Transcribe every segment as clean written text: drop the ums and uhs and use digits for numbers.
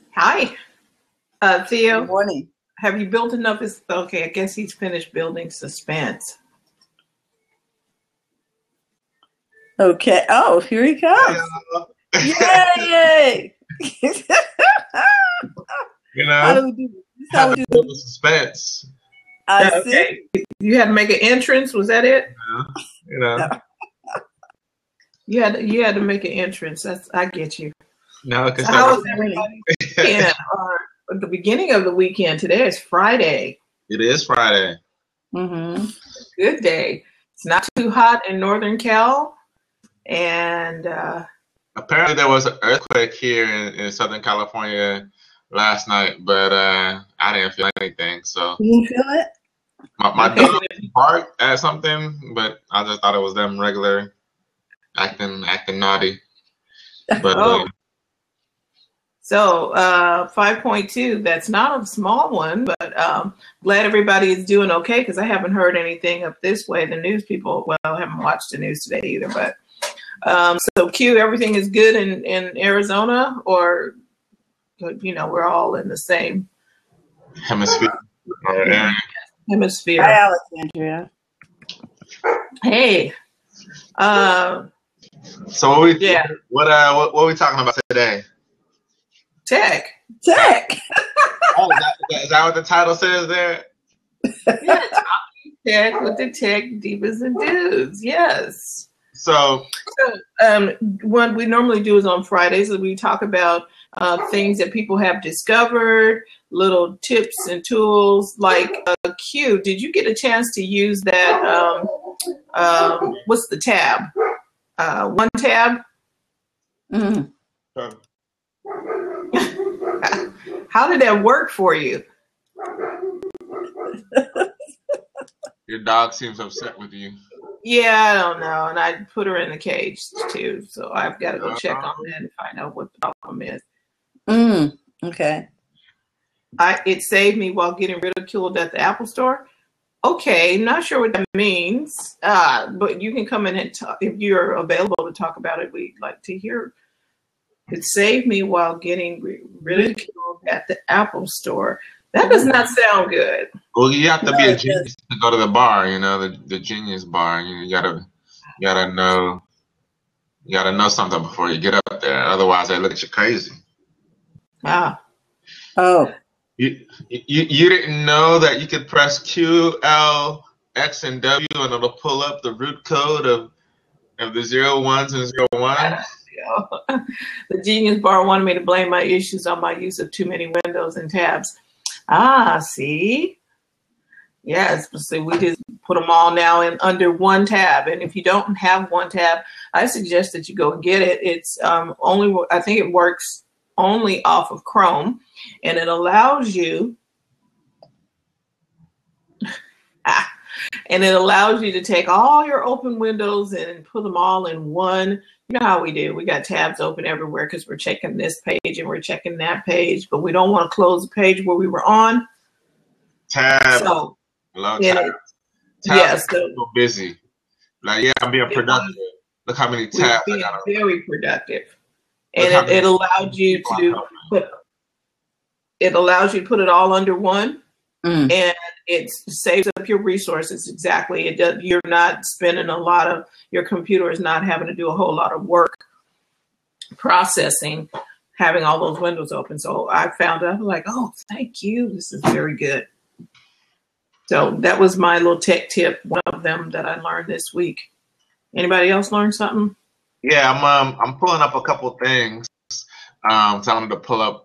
Hi, Good Theo. morning. Have you built enough? Okay, I guess he's finished building suspense. Okay. Oh, here he Hey, comes. Yay! you How know, do we do this? This is how had we to do build this. the suspense. I see. Okay, you had to make an entrance. Was that it? You know, You had to make an entrance. I get you. now I can So how start. was Morning. everybody's weekend? Or the beginning of the weekend. Today is Friday. It is Friday. Mm-hmm. Good day. It's not too hot in Northern Cal, and Apparently, there was an earthquake here in Southern California last night, but I didn't feel anything. So You feel it? my okay. dog barked at something, but I just thought it was them regular acting naughty. But Oh, so 5.2. That's not a small one, but glad everybody is doing okay because I haven't heard anything up this way. The news people, well, I haven't watched the news today either. But so Q, everything is good in Arizona, or we're all in the same hemisphere or area. hemisphere. Hi, Alexandria. Hey, So what we yeah, what are we talking about today? tech. Tech. Oh, is that what the title says there? Yeah, talking tech with the tech divas and dudes. Yes. So So, what we normally do is on Fridays, we talk about things that people have discovered, little tips and tools. Like Q, did you get a chance to use that? What's the tab? One tab. Mm. How did that work for you? your dog seems upset with you. Yeah, I don't know. And I put her in the cage too, so I've got to go check on that and find out what the problem is. Okay. It saved me while getting ridiculed at the Apple Store. Okay, not sure what that means, but you can come in and talk if you're available to talk about it. We'd like to hear. It saved me while getting ridiculed at the Apple Store. That does not sound good. Well, you have to be No, a it genius to go to the bar. You know, the genius bar. You gotta know something before you get up there. Otherwise, they look at you crazy. Ah, Oh, You didn't know that you could press Q, L, X, and W, and it'll pull up the root code of the 01s and 01s. the Genius Bar wanted me to blame my issues on my use of too many windows and tabs. Ah, see? Yes, so we just put them all now in under one tab. And if you don't have one tab, I suggest that you go and get it. It's I think it works only off of Chrome, and it allows you to take all your open windows and put them all in one. You know how we do. We got tabs open everywhere because we're checking this page and we're checking that page, but we don't want to close the page where we were on. Tab. So, Hello, yeah, tab. yes, So busy. Like, yeah, I'm being productive. Look how many tabs I being got. very productive. And it allowed you to put it all under one. And it saves up your resources. Exactly. It does. You're not spending your computer is not having to do a whole lot of work processing, having all those windows open. So I found out, like, oh, thank you. This is very good. So that was my little tech tip, one of them that I learned this week. Anybody else learn something? Yeah, I'm pulling up a couple things. So I wanted to pull up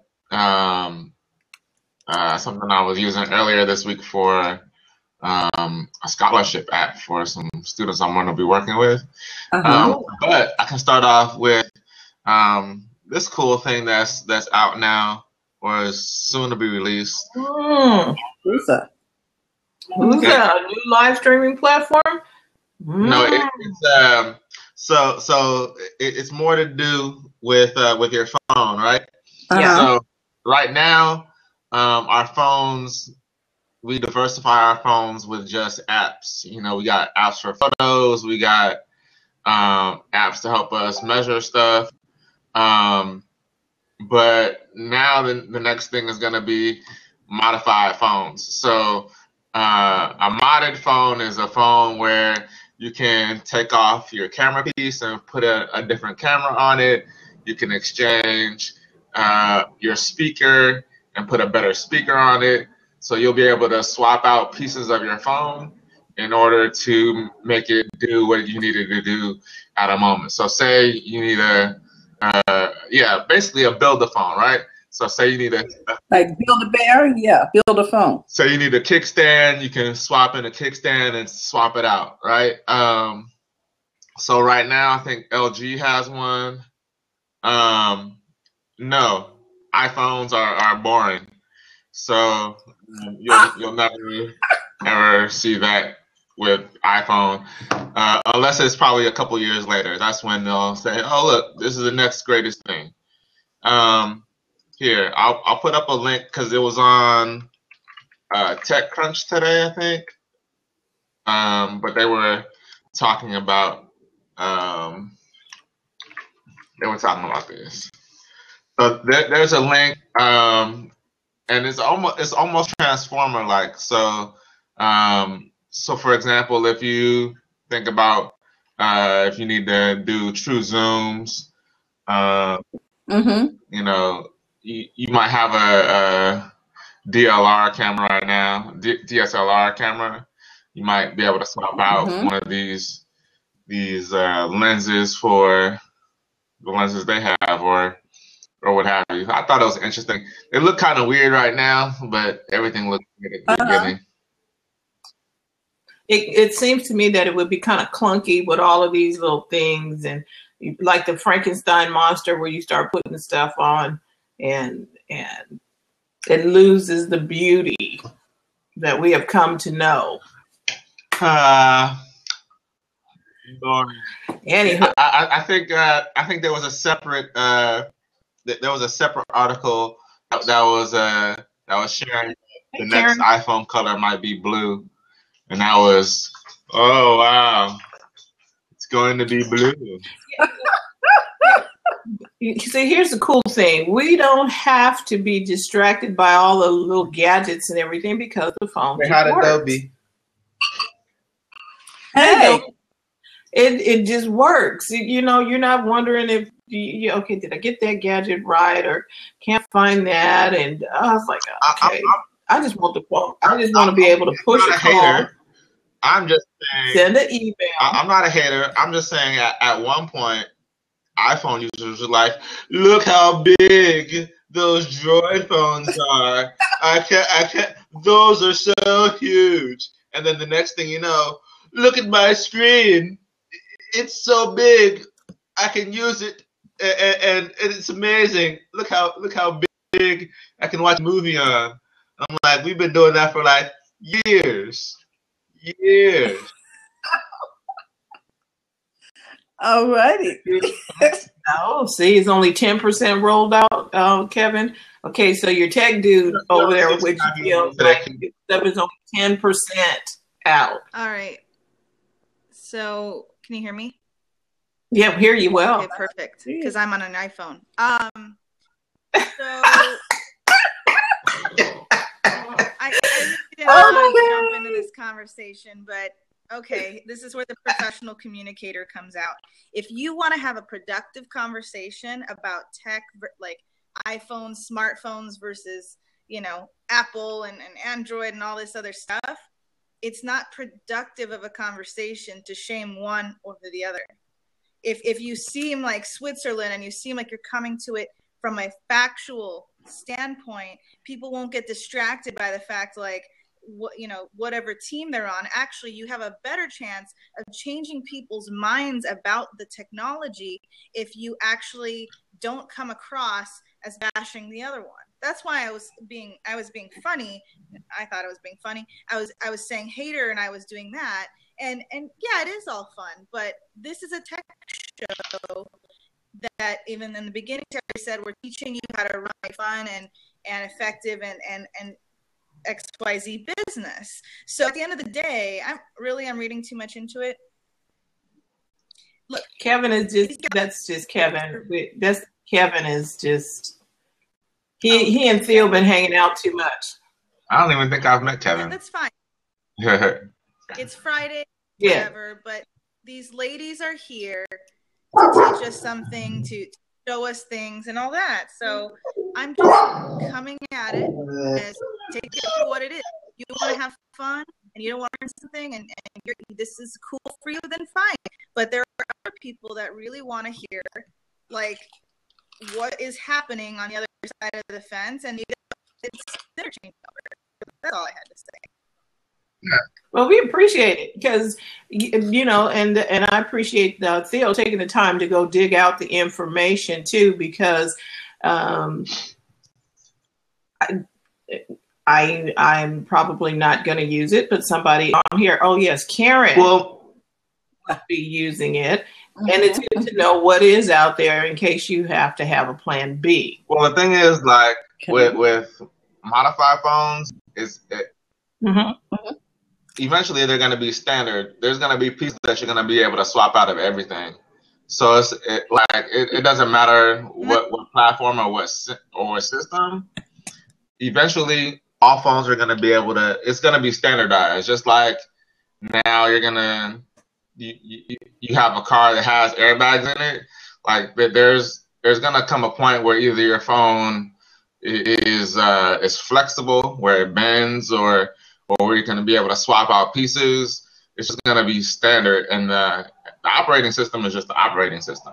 something I was using earlier this week for a scholarship app for some students I'm going to be working with. But I can start off with this cool thing that's out now or is soon to be released. Who's that? Who's that? A new live streaming platform? No, it's more to do with your phone, right? Yeah. So right now, our phones, we diversify our phones with just apps. You know, we got apps for photos, we got apps to help us measure stuff. but now the next thing is going to be modified phones. So a modded phone is a phone where you can take off your camera piece and put a different camera on it. You can exchange your speaker and put a better speaker on it. So you'll be able to swap out pieces of your phone in order to make it do what you needed to do at a moment. So say you need basically a build-a-phone, right? So say you need like Build-A-Bear, yeah, build a phone. So you need a kickstand, you can swap in a kickstand and swap it out, right? So right now I think LG has one. No, iPhones are boring. So you'll never ever see that with iPhone, unless it's probably a couple years later. That's when they'll say, "Oh, look, this is the next greatest thing." Here, I'll put up a link because it was on TechCrunch today, I think. But they were talking about this. So there's a link, and it's almost Transformer-like. So for example, if you think about if you need to do true zooms, you know, you might have a DLR camera right now, DSLR camera. You might be able to swap out one of these lenses for the lenses they have, or what have you. I thought it was interesting. They look kind of weird right now, but everything looks good at the beginning. It seems to me that it would be kind of clunky with all of these little things, and like the Frankenstein monster, where you start putting stuff on, and it loses the beauty that we have come to know. Anywho, I think there was a separate article that was sharing the next iPhone color might be blue, and that was, oh wow, it's going to be blue. You see, here's the cool thing. We don't have to be distracted by all the little gadgets and everything because the phone They had Adobe. Hey, it just works. You know, you're not wondering if okay, did I get that gadget right, or can't find that? And I was like, okay, I just want the phone. I just want to be able to push a call. I'm just saying, send an email. I'm not a hater. I'm just saying at one point, iPhone users were like, look how big those Droid phones are. I can't, those are so huge. And then the next thing you know, look at my screen. It's so big. I can use it, and it's amazing. Look how big I can watch a movie on. I'm like, we've been doing that for like years. All righty. Oh, see, it's only 10% rolled out, Kevin. Okay, so your tech dude over there, which feels like stuff is only 10% out. All right. So, can you hear me? Yeah, hear you well. Okay, perfect. Because I'm on an iPhone. So I didn't want to jump into this conversation, but okay, this is where the professional communicator comes out. If you want to have a productive conversation about tech, like iPhones, smartphones versus, you know, Apple and Android and all this other stuff, it's not productive of a conversation to shame one over the other. If you seem like Switzerland and you seem like you're coming to it from a factual standpoint, people won't get distracted by the fact, like, whatever team they're on. Actually, you have a better chance of changing people's minds about the technology if you actually don't come across as bashing the other one. That's why I was being funny. I thought I was being funny. I was saying hater, and I was doing that. And yeah, it is all fun, but this is a tech show that even in the beginning, Terry said, we're teaching you how to run a fun and effective and XYZ business. So at the end of the day, I'm reading too much into it. Look, Kevin is just, that's just Kevin. Kevin is just He and Theo been hanging out too much. I don't even think I've met Kevin. That's fine. It's Friday, Yeah. whatever, but these ladies are here to teach us something, to show us things and all that. So I'm just coming at it as take it for what it is. You want to have fun and you don't want to learn something and this is cool for you, then fine. But there are other people that really want to hear like what is happening on the other side of the fence, and it's interchangeable. That's all I had to say. Yeah. Well, we appreciate it because, you know, and I appreciate Theo taking the time to go dig out the information too, because I'm probably not going to use it, but somebody on here, oh yes, Karen will be using it. Mm-hmm. And it's good to know what is out there in case you have to have a plan B. Well, the thing is, like with modified phones, eventually they're going to be standard. There's going to be pieces that you're going to be able to swap out of everything. So it doesn't matter what platform or what system. Eventually, all phones are going to be able to. It's going to be standardized. Just like now, you're gonna you have a car that has airbags in it. Like there's going to come a point where either your phone is flexible, where it bends, or you're going to be able to swap out pieces. It's just going to be standard, and the operating system is just the operating system.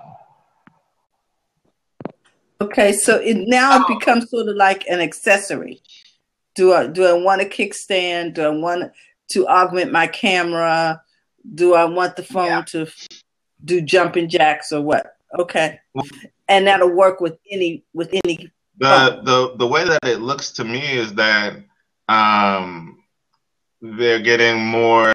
Okay, so it now becomes sort of like an accessory. Do I want a kickstand? Do I want to augment my camera? Do I want the phone to do jumping jacks or what? Okay, and that'll work with any. The way that it looks to me is that they're getting more.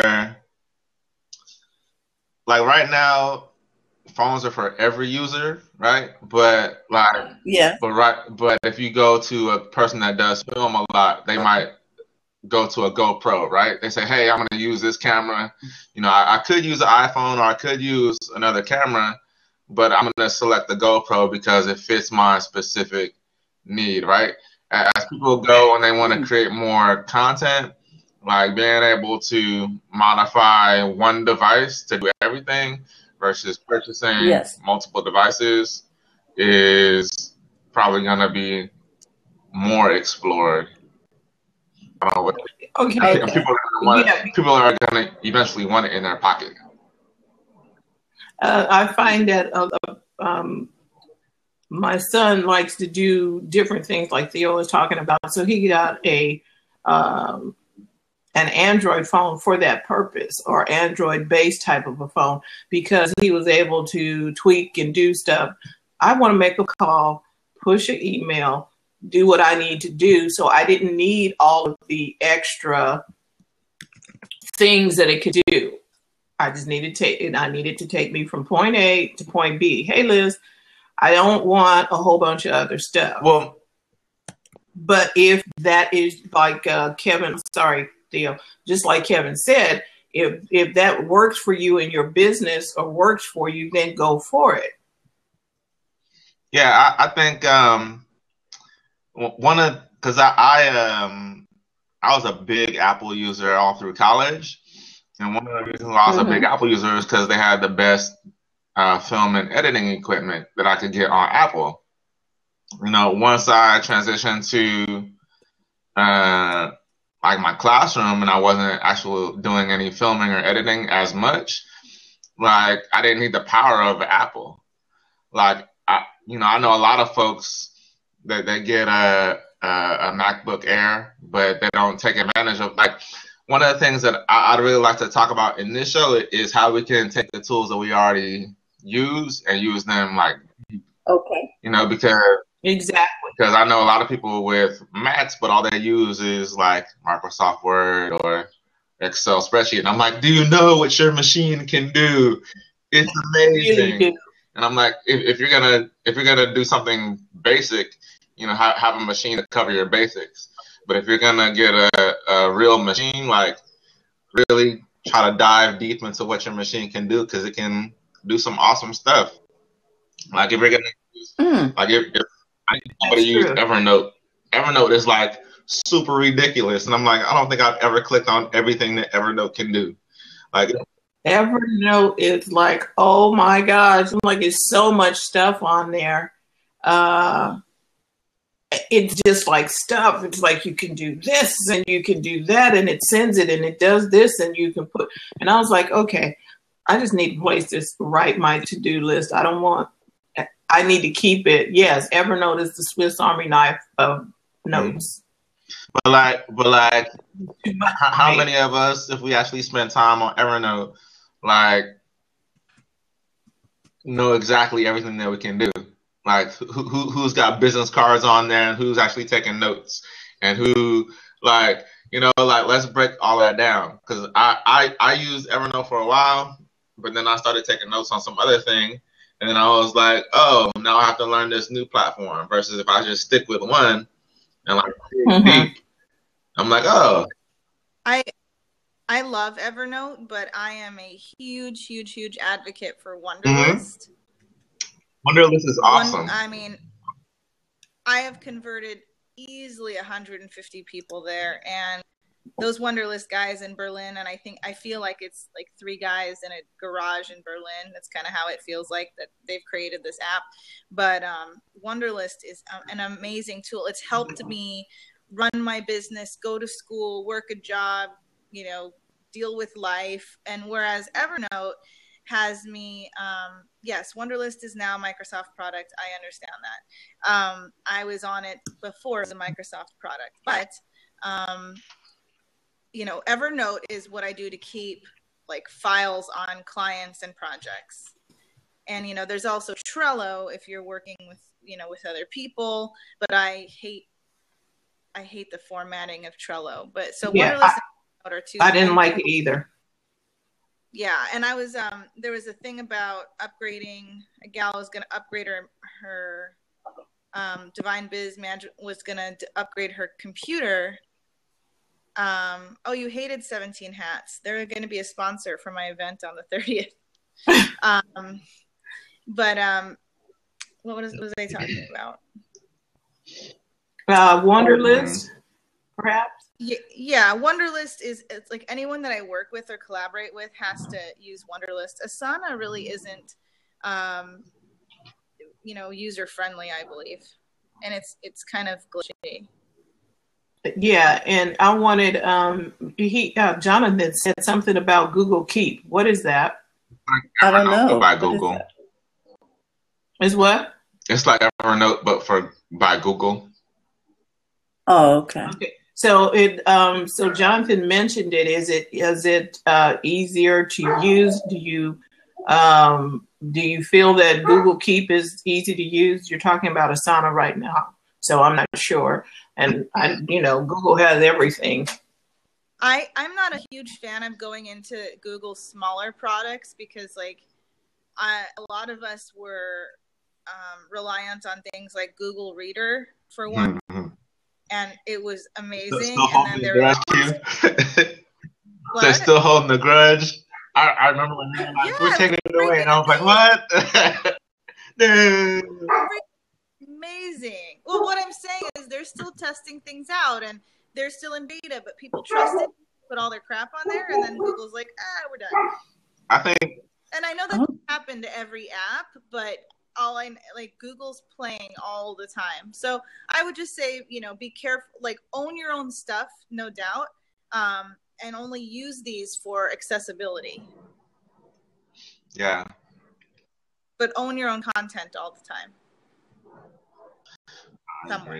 Like right now, phones are for every user, right? But but if you go to a person that does film a lot, they might go to a GoPro, right? They say, hey, I'm going to use this camera. You know, I could use an iPhone or I could use another camera, but I'm going to select the GoPro because it fits my specific need, right? As people go and they want to create more content, like being able to modify one device to do everything versus purchasing multiple devices is probably going to be more explored. I don't know what. Okay. People are going to eventually want it in their pocket. I find that my son likes to do different things, like Theo was talking about. So he got an Android phone for that purpose, or Android-based type of a phone, because he was able to tweak and do stuff. I want to make a call, push an email, do what I need to do. So I didn't need all of the extra things that it could do. I just needed to take me from point A to point B. Hey, Liz, I don't want a whole bunch of other stuff. Well, but if that is like Theo, just like Kevin said, if that works for you in your business or works for you, then go for it. Yeah, I think because I was a big Apple user all through college, and one of the reasons why I was a big Apple user is because they had the best film and editing equipment that I could get on Apple. You know, once I transitioned to like my classroom and I wasn't actually doing any filming or editing as much, like I didn't need the power of Apple. Like I know a lot of folks that they get a MacBook Air, but they don't take advantage of. Like one of the things that I'd really like to talk about in this show is how we can take the tools that we already use and use them, like, you know, because I know a lot of people with Macs, but all they use is like Microsoft Word or Excel spreadsheet. And I'm like, do you know what your machine can do? It's amazing. And I'm like, if you're gonna do something basic, you know, have a machine to cover your basics. But if you're gonna get a real machine, like really try to dive deep into what your machine can do, because it can do some awesome stuff. Like if you're gonna use, like if I need somebody to use Evernote Evernote is like super ridiculous, and I'm like, I don't think I've ever clicked on everything that Evernote can do. Like Evernote is like, oh my gosh, I'm like, it's so much stuff on there. It's just like stuff. It's like you can do this and you can do that, and it sends it and it does this, and you can put. And I was like, okay, I just need a place to write my to-do list. I need to keep it. Yes, Evernote is the Swiss Army knife of notes. But like, how many of us, if we actually spend time on Evernote, like, know exactly everything that we can do? Like, who's got business cards on there, and who's actually taking notes, and who, like, you know, like, let's break all that down. Because I used Evernote for a while, but then I started taking notes on some other thing, and then I was like, oh, now I have to learn this new platform. Versus if I just stick with one and like deep, I'm like, oh. I love Evernote, but I am a huge advocate for Wunderlist. Wunderlist is awesome. I mean, I have converted easily 150 people there, and those Wunderlist guys in Berlin, and I feel like it's like 3 guys in a garage in Berlin. That's kind of how it feels like, that they've created this app. But Wunderlist is an amazing tool. It's helped me run my business, go to school, work a job, you know, deal with life. And whereas Evernote has me, yes, Wunderlist is now a Microsoft product. I understand that. I was on it before as a Microsoft product, but, you know, Evernote is what I do to keep like files on clients and projects. And, you know, there's also Trello if you're working with, you know, with other people, but I hate the formatting of Trello. But so Wunderlist are 2. I didn't like it either. Yeah, and I was there was a thing about upgrading. A gal was going to upgrade her Divine Biz Magic was going to upgrade her computer. Oh, you hated 17 Hats. They're going to be a sponsor for my event on the 30th. What was I talking about? Wunderlist, perhaps. Yeah, Wunderlist it's like anyone that I work with or collaborate with has to use Wunderlist. Asana really isn't, you know, user friendly, I believe, and it's kind of glitchy. Yeah, and I wanted Jonathan said something about Google Keep. What is that? I don't know. By Google. Is what? It's like Evernote, but by Google. Oh, okay. So so Jonathan mentioned it. Is it easier to use? Do you feel that Google Keep is easy to use? You're talking about Asana right now, so I'm not sure. And Google has everything. I'm not a huge fan of going into Google's smaller products because, like, a lot of us were reliant on things like Google Reader for one. Mm-hmm. And it was amazing. And then they're still holding the grudge. I remember when they were like, we're taking it away. And I was like, what? No. Amazing. Well, what I'm saying is they're still testing things out and they're still in beta, but people trust it, put all their crap on there, and then Google's like, we're done. I think. And I know that doesn't happen to every app, but Google's playing all the time. So I would just say, be careful, like own your own stuff, no doubt, and only use these for accessibility. Yeah. But own your own content all the time. Somewhere.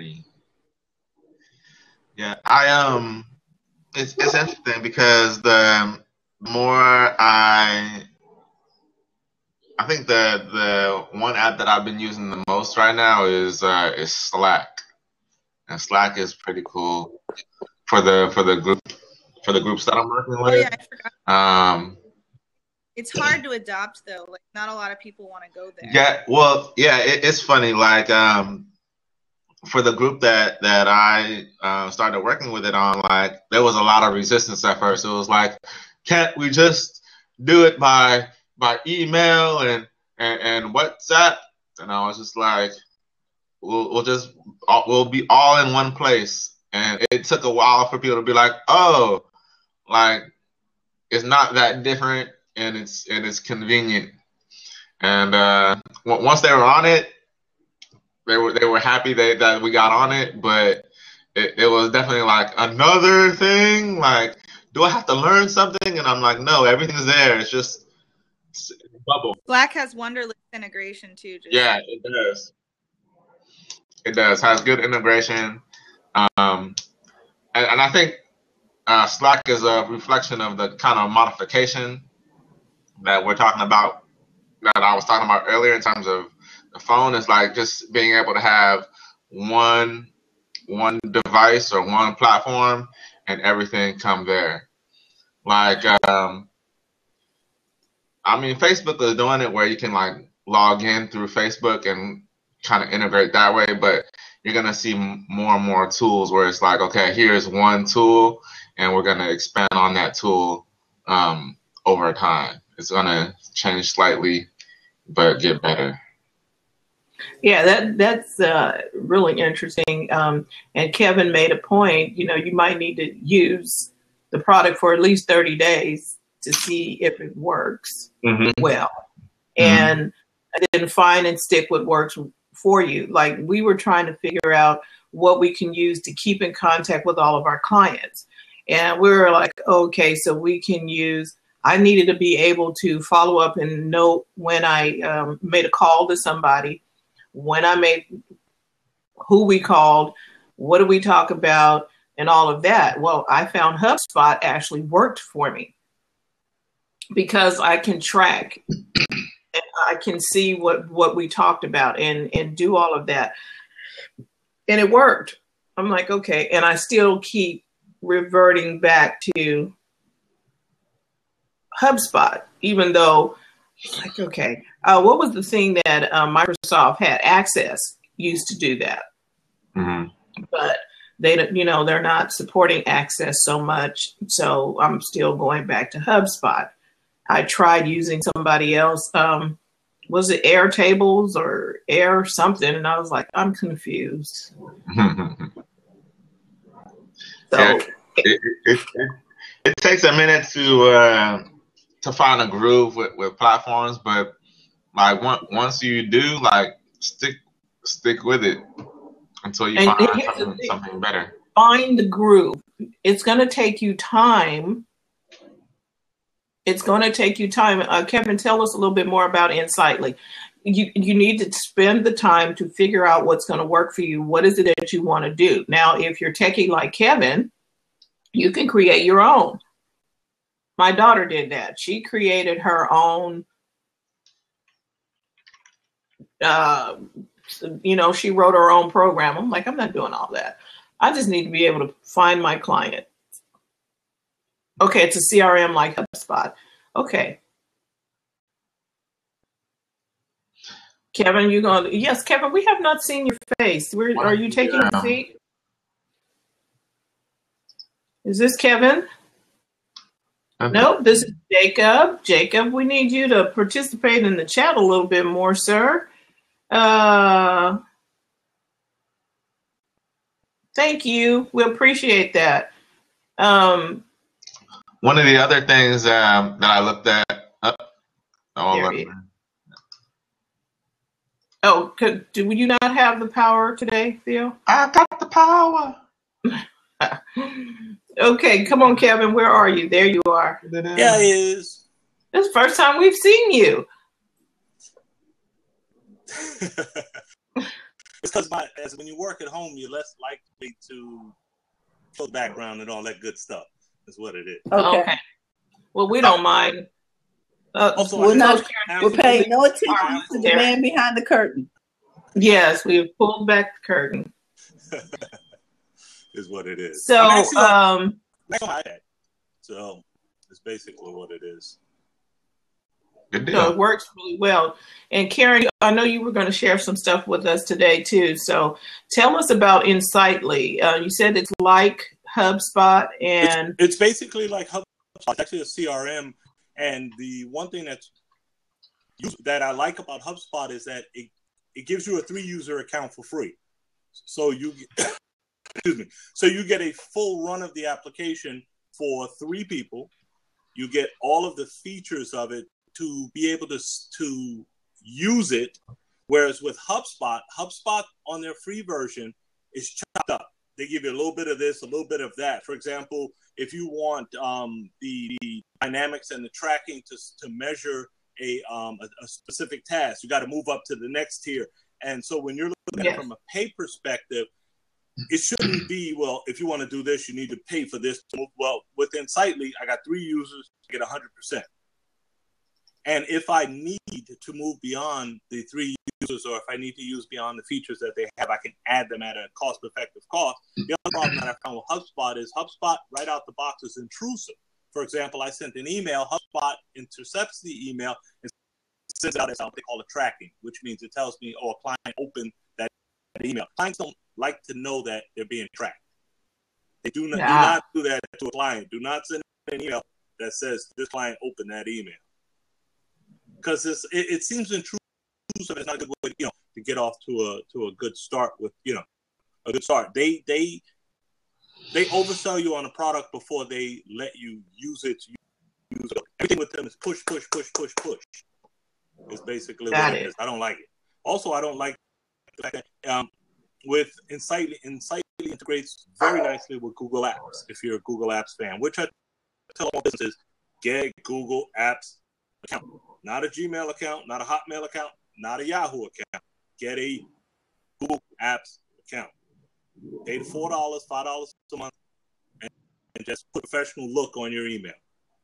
Yeah, it's interesting because the more I think the one app that I've been using the most right now is Slack, and Slack is pretty cool for the groups that I'm working with. Oh yeah, I forgot. It's hard to adopt though. Like not a lot of people want to go there. Yeah, well, yeah, it's funny. Like for the group that I started working with it on, like there was a lot of resistance at first. It was like, can't we just do it by email and WhatsApp? And I was just like, we'll be all in one place. And it took a while for people to be like, oh, like it's not that different, and it's convenient. And once they were on it, they were happy that we got on it, but it was definitely like another thing. Like, do I have to learn something? And I'm like, no, everything's there. It's just a bubble. Slack has Wunderlist integration too. Yeah, it does. It does. Has good integration. And I think Slack is a reflection of the kind of modification that we're talking about, that I was talking about earlier in terms of the phone. Is like just being able to have one device or one platform and everything come there. Like, I mean, Facebook is doing it where you can like log in through Facebook and kind of integrate that way, but you're going to see more and more tools where it's like, okay, here's one tool and we're going to expand on that tool over time. It's going to change slightly, but get better. Yeah, that's really interesting. And Kevin made a point, you might need to use the product for at least 30 days to see if it works well. And then find and stick what works for you. Like, we were trying to figure out what we can use to keep in contact with all of our clients. And we were like, okay, so we can use, I needed to be able to follow up and know when I made a call to somebody, when I made, who we called, what did we talk about, and all of that. Well, I found HubSpot actually worked for me because I can track and I can see what we talked about and do all of that. And it worked. I'm like, okay. And I still keep reverting back to HubSpot, even though, like, okay, what was the thing that Microsoft had? Access used to do that, but they, they're not supporting Access so much. So I'm still going back to HubSpot. I tried using somebody else. Was it Airtables or Air something? And I was like, I'm confused. So it takes a minute to find a groove with platforms, but like once you do, like stick with it until you find something better. Find the groove. It's going to take you time. It's going to take you time. Kevin, tell us a little bit more about Insightly. You need to spend the time to figure out what's going to work for you. What is it that you want to do? Now, if you're techie like Kevin, you can create your own. My daughter did that. She created her own, she wrote her own program. I'm like, I'm not doing all that. I just need to be able to find my client. Okay, it's a CRM like HubSpot. Okay. Kevin, yes, Kevin, we have not seen your face. Are you taking a seat? Is this Kevin? Nope, this is Jacob. Jacob, we need you to participate in the chat a little bit more, sir. Thank you. We appreciate that. One of the other things that I looked at. Do you not have the power today, Theo? I got the power. Okay, come on, Kevin. Where are you? There you are. Yeah, it is. This is the first time we've seen you. Because when you work at home, you're less likely to show background and all that good stuff. That's what it is. Okay. Well, we don't mind. We're paying no attention to the man behind the curtain. Yes, we've pulled back the curtain. Is what it is. So, that's on my iPad. So it's basically what it is. So it works really well. And Karen, I know you were going to share some stuff with us today too. So tell us about Insightly. You said it's like HubSpot, and it's basically like HubSpot. It's actually a CRM. And the one thing that I like about HubSpot is that it gives you a 3-user account for free. So you excuse me. So you get a full run of the application for 3 people. You get all of the features of it to be able to use it. Whereas with HubSpot on their free version is chopped up. They give you a little bit of this, a little bit of that. For example, if you want the dynamics and the tracking to measure a specific task, you got to move up to the next tier. And so when you're looking at it from a pay perspective, it shouldn't be, well, if you want to do this, you need to pay for this. Well, with Insightly, I got 3 users to get 100%. And if I need to move beyond the 3 users, or if I need to use beyond the features that they have, I can add them at a cost-effective cost. The other problem that I found with HubSpot is HubSpot right out the box is intrusive. For example, I sent an email, HubSpot intercepts the email and sends it out as what they call a tracking, which means it tells me, oh, a client opened that email. Clients don't like to know that they're being tracked. They do not do that to a client. Do not send an email that says this client opened that email. Because it seems intrusive. It's not a good way, to get off to a good start with, a good start. They oversell you on a product before they let you use it. Everything with them is push. It's basically what it is. I don't like it. Also, I don't like the fact that with Insightly integrates very nicely with Google Apps. If you're a Google Apps fan, which I tell all businesses, get Google Apps account. Not a Gmail account, not a Hotmail account, not a Yahoo account. Get a Google Apps account. Pay the $4, $5 a month, and just put a professional look on your email.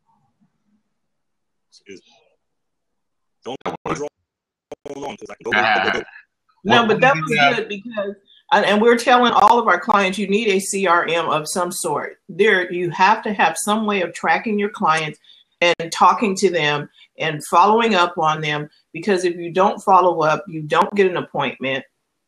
Don't go wrong because I can go. No, but that was good because, and we're telling all of our clients, you need a CRM of some sort. You have to have some way of tracking your clients and talking to them and following up on them, because if you don't follow up, you don't get an appointment.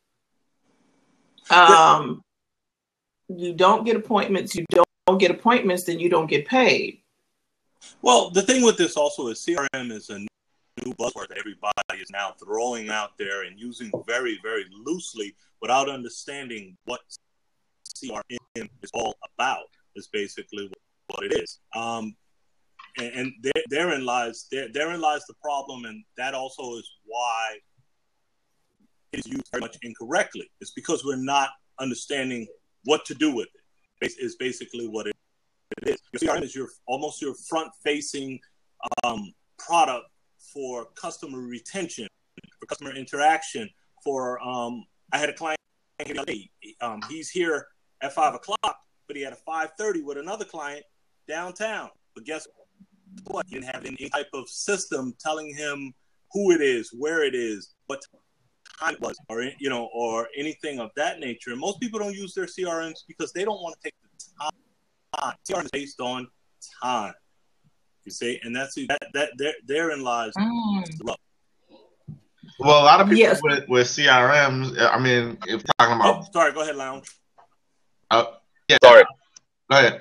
You don't get appointments. You don't get appointments, then you don't get paid. Well, the thing with this also is CRM is a new buzzword that everybody is now throwing out there and using very, very loosely without understanding what CRM is all about. Is basically what it is. And therein lies the problem, and that also is why it is used very much incorrectly. It's because we're not understanding what to do with it. It's basically what it is. Your CRM is almost your front-facing product for customer retention, for customer interaction. For I had a client the other day. He's here at 5 o'clock, but he had a 5:30 with another client downtown. But guess what? He didn't have any type of system telling him who it is, where it is, what time it was, or anything of that nature. And most people don't use their CRMs because they don't want to take the time. CRM is based on time. You see, and therein lies the rub. Well, a lot of people with CRMs, I mean, if talking about. Sorry, go ahead, Lounge. Yeah. Sorry. Go ahead.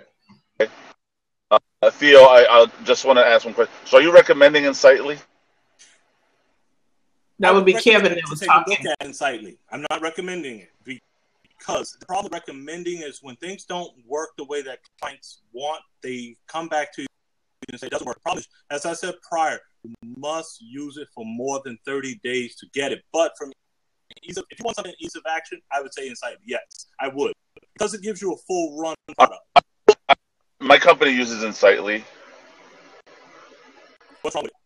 Theo, I just want to ask one question. So, are you recommending Insightly? That would be Kevin that was talking. Look at Insightly. I'm not recommending it because the problem with recommending is when things don't work the way that clients want, they come back to you and say it doesn't work. The problem is, as I said prior, you must use it for more than 30 days to get it. But if you want something ease of action, I would say Insightly. Yes, I would, because it gives you a full run product. My company uses Insightly. What's wrong with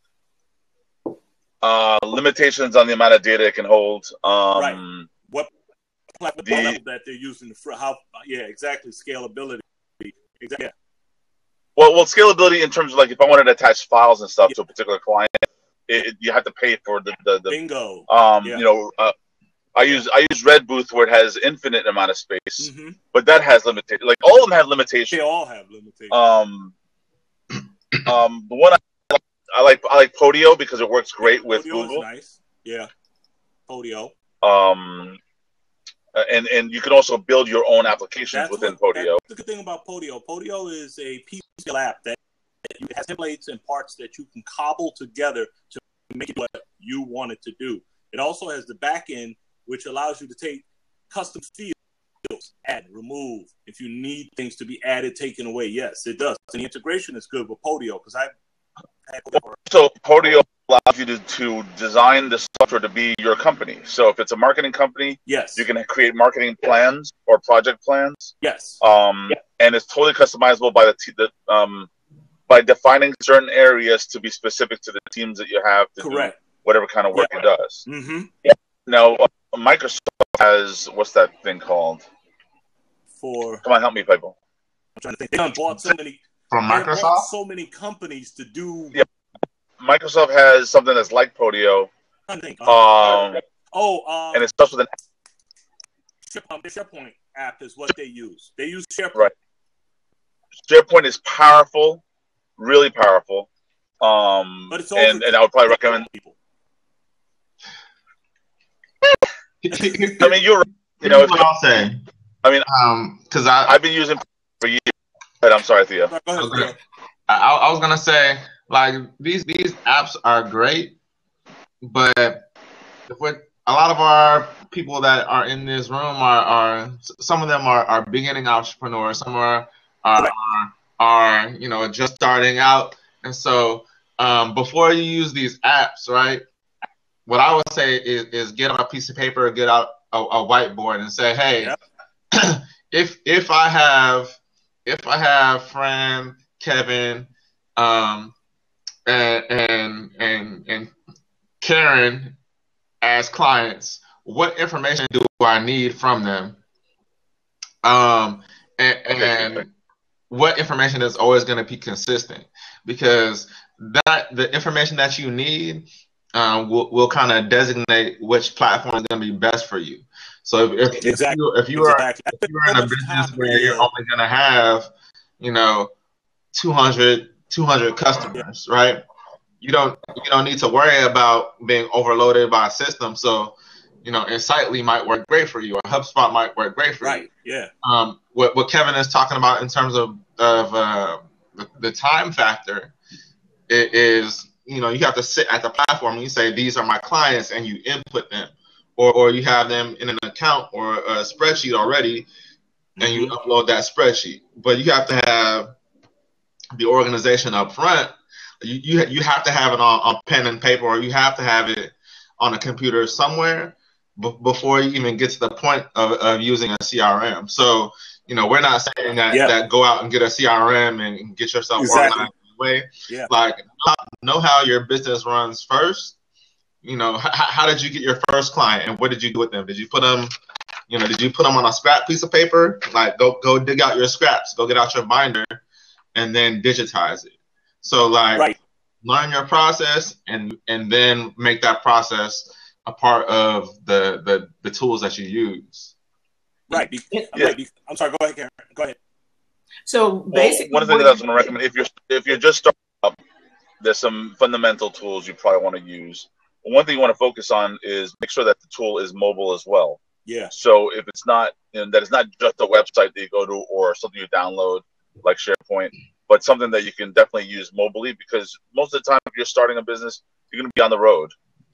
it? Limitations on the amount of data it can hold. Right. What level that they're using? How? Yeah, exactly. Scalability. Exactly. Yeah. Well, scalability in terms of like if I wanted to attach files and stuff to a particular client, you have to pay for the bingo. I use Redbooth where it has infinite amount of space, but that has limitations. Like all of them have limitations. They all have limitations. The one I like Podio because it works great with Podio Google. Is nice. Yeah, Podio. And you can also build your own applications within Podio. That's the good thing about Podio. Podio is a PCL app that has templates and parts that you can cobble together to make it what you want it to do. It also has the back end, which allows you to take custom fields, add, remove. If you need things to be added, taken away, yes, it does. And the integration is good with Podio because So Podio allows you to design the software to be your company. So if it's a marketing company, yes, you can create marketing plans or project plans. Yes. And it's totally customizable by defining certain areas to be specific to the teams that you have to do whatever kind of work it does. Mm-hmm. Now, Microsoft has, what's that thing called? Come on, help me, people. I'm trying to think. They done bought so many from Microsoft. So many companies to do. Yeah, Microsoft has something that's like Podio. I think. And it starts with an. The SharePoint app is what they use. They use SharePoint. Right. SharePoint is powerful, really powerful. But it's and I would probably recommend people. I mean, you're. You know, what I'll say. I mean, because I've been using for years. But I'm sorry, Theo. Okay. I was gonna say, like, these apps are great, but with a lot of our people that are in this room are some of them are beginning entrepreneurs, some are just starting out, and so before you use these apps, right? What I would say is get on a piece of paper, get out a whiteboard, and say, hey, if I have Fran, Kevin, and Karen as clients, what information do I need from them? And what information is always going to be consistent, because the information that you need will kind of designate which platform is going to be best for you. So if you are in a business where you're only going to have 200 customers, right? You don't need to worry about being overloaded by a system. So, Insightly might work great for you, or HubSpot might work great for you. Right. Yeah. What Kevin is talking about in terms of the time factor is, you have to sit at the platform and you say, these are my clients, and you input them, or you have them in an account or a spreadsheet already, and you upload that spreadsheet. But you have to have the organization up front. You have to have it on pen and paper, or you have to have it on a computer somewhere before you even get to the point of using a CRM. So, we're not saying that go out and get a CRM and get yourself organized way. Yeah. Like, know how your business runs first. How did you get your first client, and what did you do with them? Did you put them on a scrap piece of paper? Like, go dig out your scraps, go get out your binder, and then digitize it. So, like, learn your process and then make that process a part of the tools that you use. Right. I'm sorry. Go ahead, Karen. Go ahead. So basically, one of the things I was going to recommend, if you're just starting up, there's some fundamental tools you probably want to use. One thing you want to focus on is make sure that the tool is mobile as well. Yeah. So if it's not, that it's not just a website that you go to or something you download like SharePoint, but something that you can definitely use mobilely, because most of the time if you're starting a business, you're going to be on the road.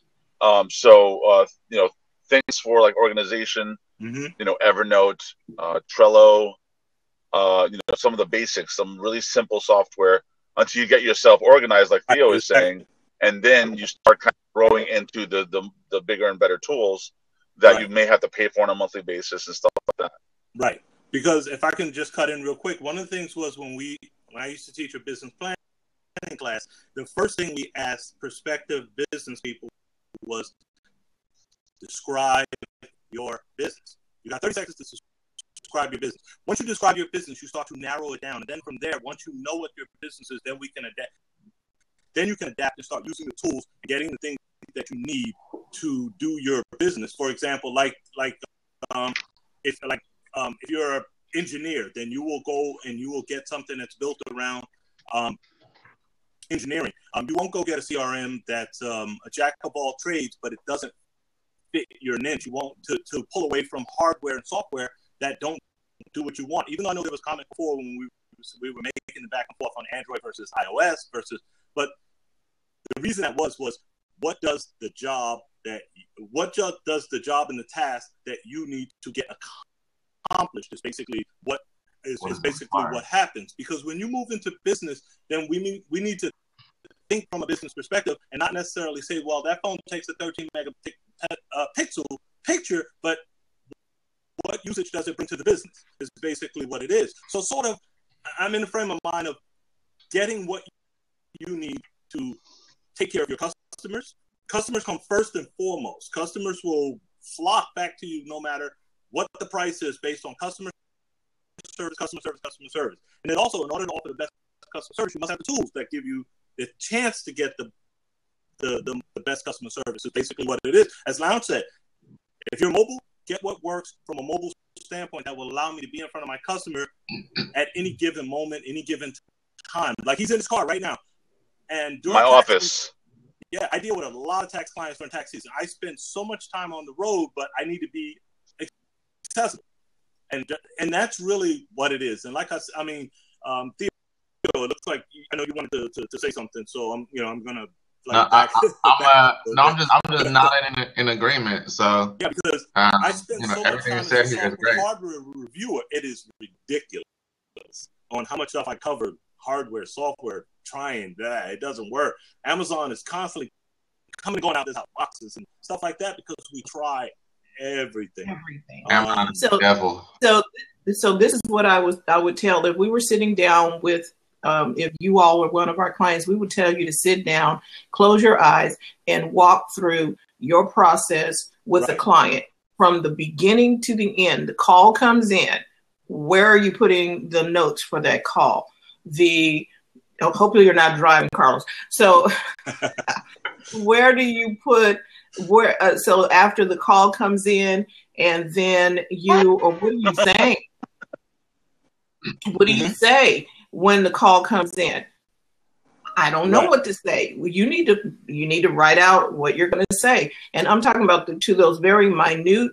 Things for like organization, Evernote, Trello, some of the basics, some really simple software until you get yourself organized, like Theo is saying, and then you start kind of growing into the bigger and better tools that you may have to pay for on a monthly basis and stuff like that. Right. Because if I can just cut in real quick, one of the things was when I used to teach a business planning class, the first thing we asked prospective business people was describe your business. You got 30 seconds to describe your business. Once you describe your business, you start to narrow it down. And then from there, once you know what your business is, then we can adapt. Then you can adapt and start using the tools and getting the things that you need to do your business. For example, if you're an engineer, then you will go and you will get something that's built around engineering. You won't go get a CRM that's a jack of all trades, but it doesn't fit your niche. You want to pull away from hardware and software that don't do what you want. Even though I know there was comment before when we were making the back and forth on Android versus iOS but the reason that was what does the job that what does the job and the task that you need to get accomplished is basically what happens. Because when you move into business, then we need to think from a business perspective and not necessarily say, well, that phone takes a 13 megapixel picture, but what usage does it bring to the business is basically what it is. So sort of, I'm in the frame of mind of getting what you need to take care of your customers. Customers come first and foremost. Customers will flock back to you no matter what the price is, based on customer service. And then also, in order to offer the best customer service, you must have the tools that give you the chance to get the best customer service. Is basically what it is. As Lounge said, if you're mobile, get what works from a mobile standpoint that will allow me to be in front of my customer at any given moment, any given time. Like he's in his car right now. And during my office. Yeah, I deal with a lot of tax clients during tax season. I spend so much time on the road, but I need to be accessible. And that's really what it is. And like I said, I mean, Theo, it looks like I know you wanted to say something, so I'm gonna. I'm just nodding in agreement. So yeah, because I spend so much time as a software hardware reviewer. It is ridiculous on how much stuff I covered. Hardware, software, trying that it doesn't work. Amazon is constantly coming and going out of boxes and stuff like that because we try everything. So this is what I would tell if we were sitting down with. If you all were one of our clients, we would tell you to sit down, close your eyes, and walk through your process with the client from the beginning to the end. The call comes in. Where are you putting the notes for that call? Hopefully you're not driving, Carlos. So where do you put so after the call comes in, and then what are you saying? What do you say when the call comes in? I don't know what to say. Well, you need to write out what you're going to say. And I'm talking about to those very minute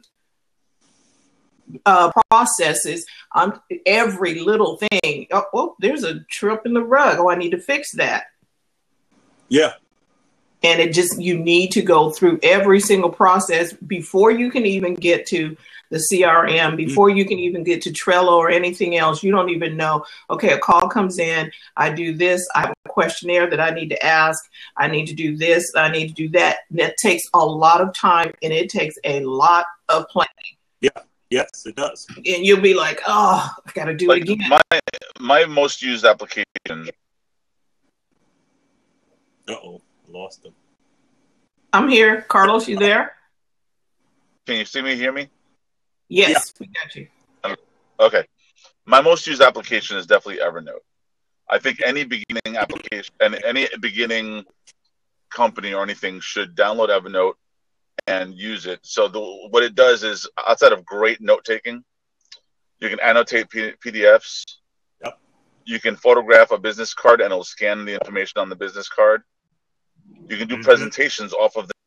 processes. Every little thing. Oh, there's a trip in the rug. Oh, I need to fix that. Yeah. And you need to go through every single process before you can even get to the CRM, before you can even get to Trello or anything else. You don't even know, okay, a call comes in, I do this, I have a questionnaire that I need to ask, I need to do this, I need to do that. And that takes a lot of time, and it takes a lot of planning. Yeah, yes, it does. And you'll be like, oh, I got to do it again. My most used application. Uh-oh, lost them. I'm here. Carlos, you there? Can you see me, hear me? Yes, we got you. Okay. My most used application is definitely Evernote. I think any beginning application and any beginning company or anything should download Evernote and use it. So what it does is, outside of great note-taking, you can annotate PDFs. Yep. You can photograph a business card and it'll scan the information on the business card. You can do presentations off of the.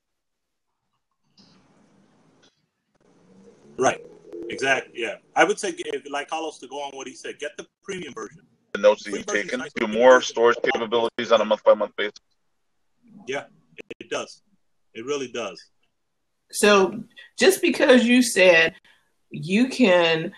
Right. Exactly. Yeah. I would say, like Carlos, to go on what he said, get the premium version. The notes that you've taken, do more storage capabilities on a month-by-month basis. Yeah, it does. It really does. So just because you said you can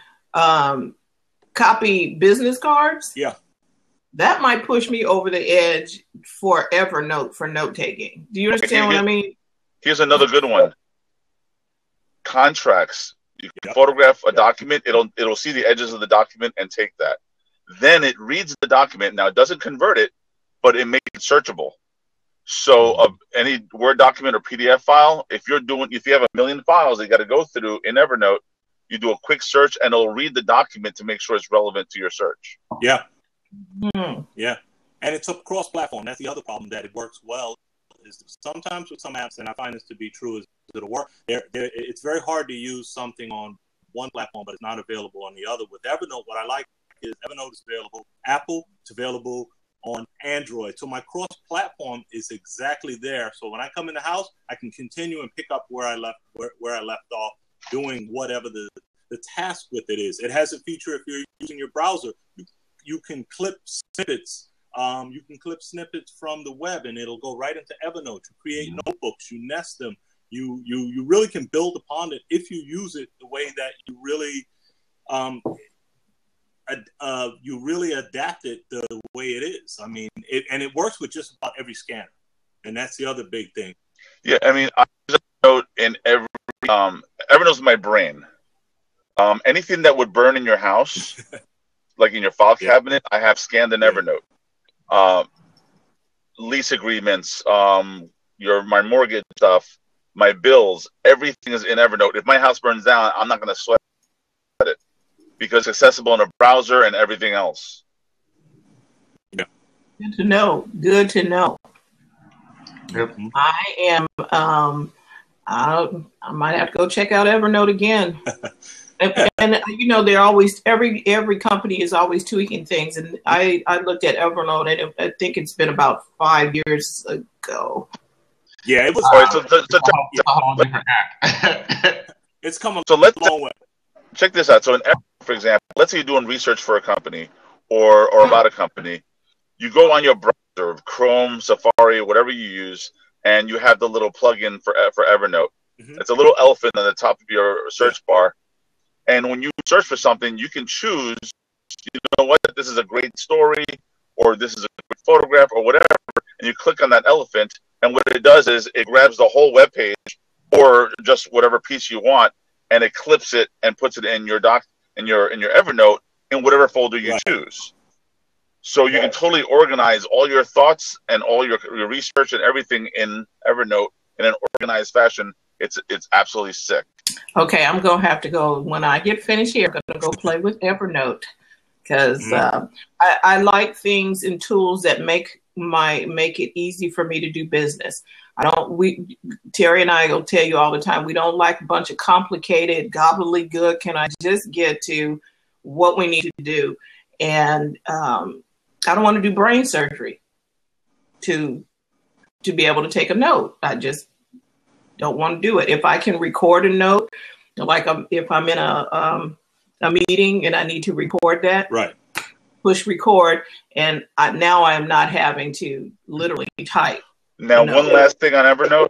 copy business cards, that might push me over the edge for Evernote for note-taking. Do you understand what I mean? Here's another good one. Contracts. You can photograph a document. It'll see the edges of the document and take that. Then it reads the document. Now, it doesn't convert it, but it makes it searchable. So any Word document or PDF file, if you have 1 million files that you got to go through in Evernote, you do a quick search and it'll read the document to make sure it's relevant to your search. Yeah. Yeah. And it's a cross-platform. That's the other problem, that it works well. Is sometimes with some apps, and I find this to be true, is it'll work. It's very hard to use something on one platform, but it's not available on the other. With Evernote, what I like is Evernote is available Apple, it's available on Android. So my cross-platform is exactly there. So when I come in the house, I can continue and pick up where I left off, doing whatever the task with it is. It has a feature, if you're using your browser, you can clip snippets. You can clip snippets from the web, and it'll go right into Evernote. You create notebooks, you nest them, You really can build upon it if you use it the way that you really adapt it the way it is. I mean, it works with just about every scanner, and that's the other big thing. Yeah, I mean, I use Evernote in Evernote's my brain. Anything that would burn in your house, like in your file cabinet, I have scanned in Evernote. Lease agreements, my mortgage stuff, my bills, everything is in Evernote. If my house burns down, I'm not going to sweat it because it's accessible in a browser and everything else. Yeah. Good to know. Good to know. Yep. I am. I might have to go check out Evernote again. and you know, they're always every company is always tweaking things. And I looked at Evernote, and I think it's been about 5 years ago. Yeah, it was. It's coming. So let's check this out. So in Evernote, for example, let's say you're doing research for a company or about a company. You go on your browser, Chrome, Safari, whatever you use, and you have the little plugin for Evernote. Mm-hmm. It's a little elephant on the top of your search bar. And when you search for something, you can choose, you know what, this is a great story, or this is a great photograph, or whatever, and you click on that elephant, and what it does is it grabs the whole web page, or just whatever piece you want, and it clips it and puts it in your Evernote in whatever folder you choose. So you can totally organize all your thoughts and all your research and everything in Evernote in an organized fashion. It's absolutely sick. Okay, I'm going to have to go, when I get finished here, I'm going to go play with Evernote because I like things and tools that make it easy for me to do business. Terry and I will tell you all the time, we don't like a bunch of complicated gobbledygook. Can I just get to what we need to do? And I don't want to do brain surgery to be able to take a note. I just don't want to do it. If I can record a note, like if I'm in a meeting and I need to record that, right? Push record, and now I am not having to literally type. Now, one last thing on Evernote.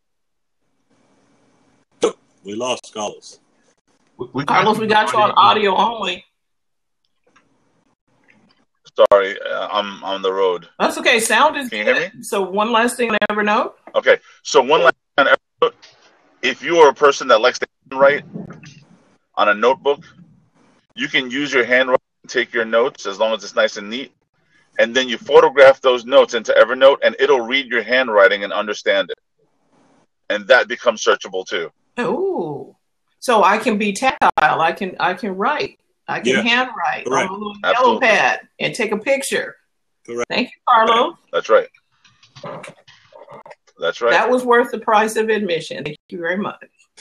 We lost Carlos. Carlos, we got you on audio only. Sorry, I'm on the road. That's okay. Sound is. Can you hear me? So one last thing on Evernote. Okay, so one last thing on Evernote. If you are a person that likes to handwrite on a notebook, you can use your handwriting to take your notes as long as it's nice and neat. And then you photograph those notes into Evernote, and it'll read your handwriting and understand it. And that becomes searchable too. Oh, so I can be tactile. I can write. I can handwrite on a little yellow pad and take a picture. Correct. Thank you, Carlos. That's right. That's right. That was worth the price of admission. Thank you very much.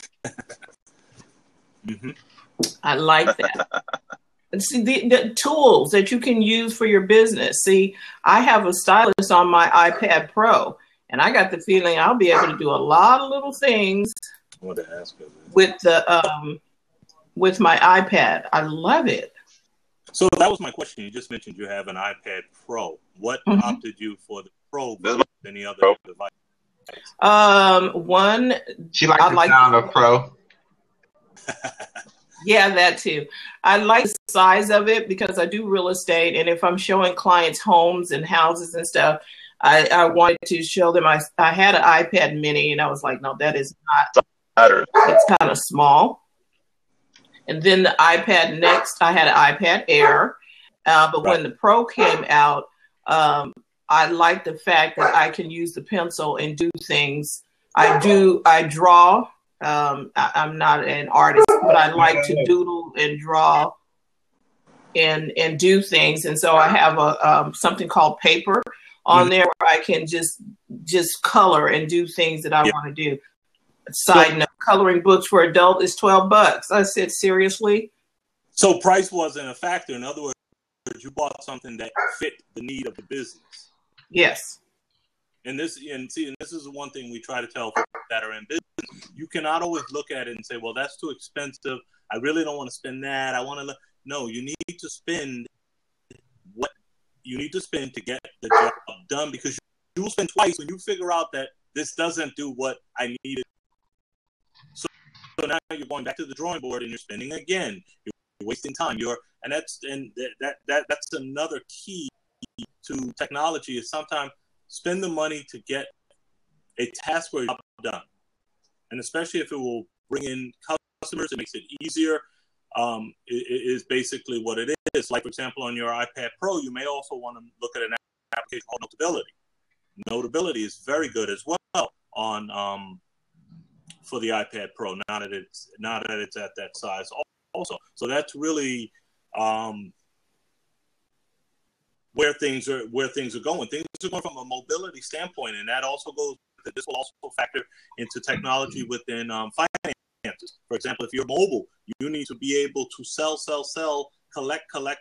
I like that. And see, the tools that you can use for your business. See, I have a stylus on my iPad Pro, and I got the feeling I'll be able to do a lot of little things with with my iPad. I love it. So that was my question. You just mentioned you have an iPad Pro. What opted you for the Pro versus any other device? One. She likes the sound of Pro. Yeah, that too. I like the size of it because I do real estate, and if I'm showing clients homes and houses and stuff, I wanted to show them. I had an iPad Mini, and I was like, no, that is not. It's kind of small. And then the iPad Next, I had an iPad Air, but when the Pro came out, I like the fact that I can use the pencil and do things. I draw. I'm not an artist, but I like to doodle and draw and do things. And so I have something called Paper on there where I can just color and do things that I want to do. Side note, coloring books for adult is $12. I said, seriously? So price wasn't a factor. In other words, you bought something that fit the need of the business. Yes. And this is one thing we try to tell people that are in business. You cannot always look at it and say, well, that's too expensive. I really don't want to spend that. No, you need to spend what you need to spend to get the job done, because you will spend twice when you figure out that this doesn't do what I needed now you're going back to the drawing board and you're spending again. You're wasting time. That's another key to technology is sometimes spend the money to get a task or a job done. And especially if it will bring in customers, it makes it easier. It is basically what it is. Like, for example, on your iPad Pro, you may also want to look at an application called Notability. Notability is very good as well on for the iPad Pro. Now that it's at that size, also. So that's really where things are going. Things are going from a mobility standpoint, and that also goes. This will also factor into technology within finances. For example, if you're mobile, you need to be able to sell, collect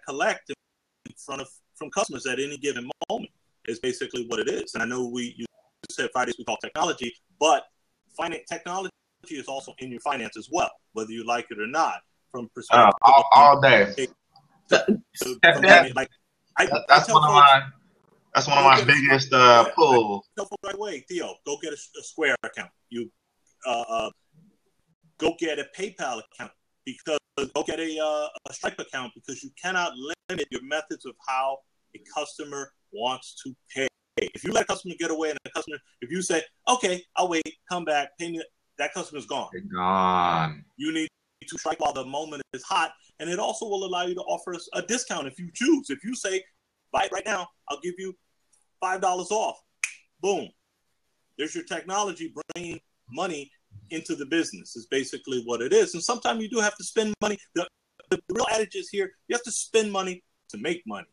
from customers at any given moment. Is basically what it is. And I know you said Fridays we talk technology, but technology is also in your finance as well, whether you like it or not. From perspective, all day. That's one of my biggest pulls. Right away, Theo, go get a Square account. You go get a PayPal account go get a Stripe account because you cannot limit your methods of how a customer wants to pay. If you let a customer get away and if you say, okay, I'll wait, come back, pay me, that customer's gone. They're gone. You need to strike while the moment is hot, and it also will allow you to offer a discount if you choose. If you say, buy it right now, I'll give you $5 off. Boom. There's your technology bringing money into the business is basically what it is. And sometimes you do have to spend money. The real adage is here, you have to spend money to make money.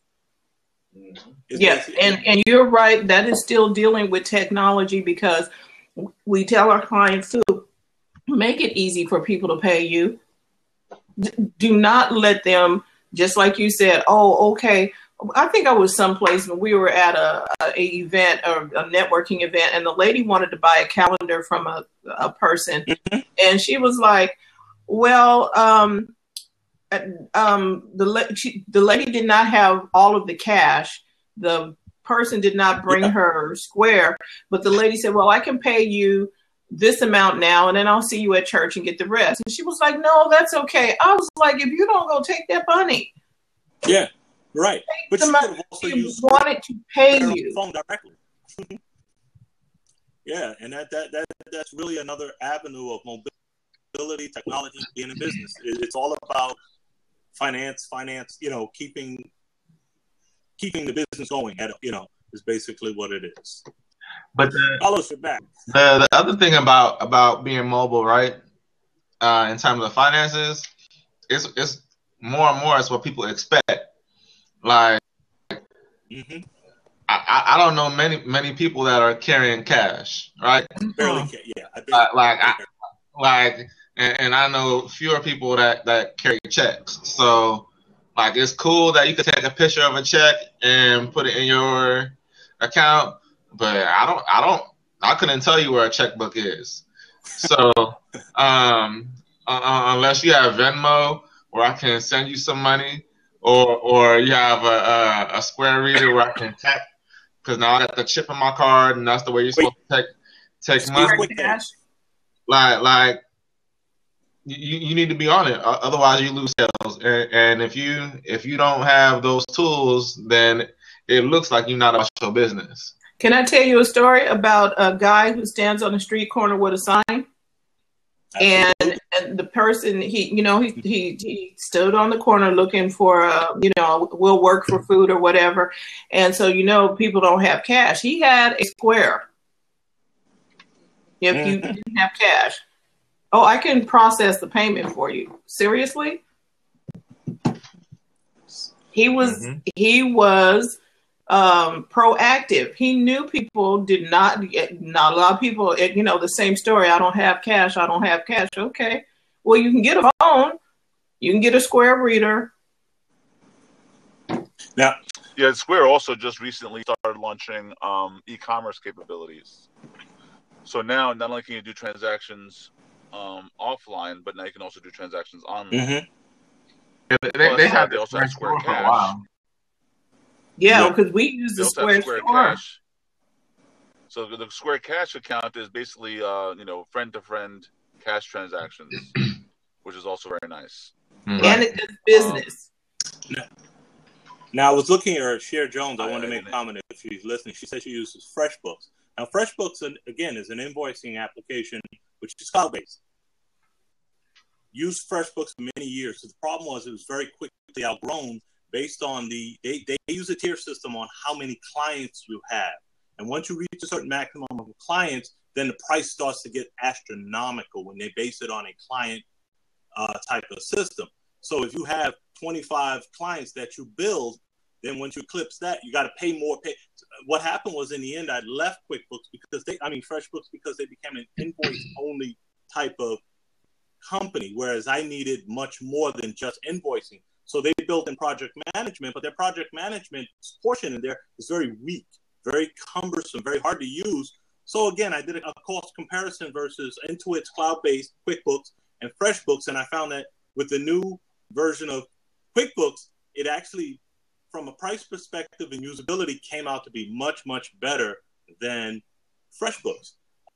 Yes, and you're right. That is still dealing with technology because we tell our clients to make it easy for people to pay you. Do not let them, just like you said, oh, okay. I think I was someplace when we were at a event or a networking event, and the lady wanted to buy a calendar from a person, and she was like, "Well, the lady did not have all of the cash. The person did not bring her Square, but the lady said, "Well, I can pay you this amount now, and then I'll see you at church and get the rest." And she was like, "No, that's okay." I was like, "If you don't go take that money." Yeah. Right, but you could have also used wanted to pay you phone directly. Yeah, and that's really another avenue of mobility, technology, being in business. It's all about finance. Keeping the business going. Is basically what it is. But the other thing about being mobile, right? In terms of finances, it's more and more. It's what people expect. Like, I don't know many people that are carrying cash, right? Barely, yeah. And I know fewer people that carry checks. So, like, it's cool that you can take a picture of a check and put it in your account, but I couldn't tell you where a checkbook is. So, unless you have Venmo, where I can send you some money. Or you have a Square reader where I can tap, because now I got the chip in my card, and that's the way you're supposed to take money. Like you need to be on it, otherwise you lose sales. And if you don't have those tools, then it looks like you're not about your business. Can I tell you a story about a guy who stands on the street corner with a sign? And the person, he stood on the corner looking for, we'll work for food or whatever. And so, people don't have cash. He had a Square. If you didn't have cash. Oh, I can process the payment for you. Seriously? He was proactive. He knew people did not a lot of people, the same story. I don't have cash. Okay. Well, you can get a phone. You can get a Square reader. Now, yeah, Square also just recently started launching e-commerce capabilities. So now not only can you do transactions offline, but now you can also do transactions online. They also have Square Cash. Yeah, because we use the Square Cash. So the Square Cash account is basically, friend-to-friend cash transactions, which is also very nice. Mm-hmm. And it does business. Now, I was looking at her, Cher Jones. I wanted to make a comment if she's listening. She said she uses FreshBooks. Now, FreshBooks, again, is an invoicing application, which is cloud-based. Used FreshBooks for many years. So the problem was it was very quickly outgrown based on they use a tier system on how many clients you have. And once you reach a certain maximum of clients, then the price starts to get astronomical when they base it on a client type of system. So if you have 25 clients that you build, then once you eclipse that, you got to pay more. What happened was in the end, I left QuickBooks FreshBooks because they became an invoice-only type of company, whereas I needed much more than just invoicing. So they built in project management, but their project management portion in there is very weak, very cumbersome, very hard to use. So again, I did a cost comparison versus Intuit's cloud-based QuickBooks and FreshBooks, and I found that with the new version of QuickBooks, it actually, from a price perspective and usability, came out to be much, much better than FreshBooks.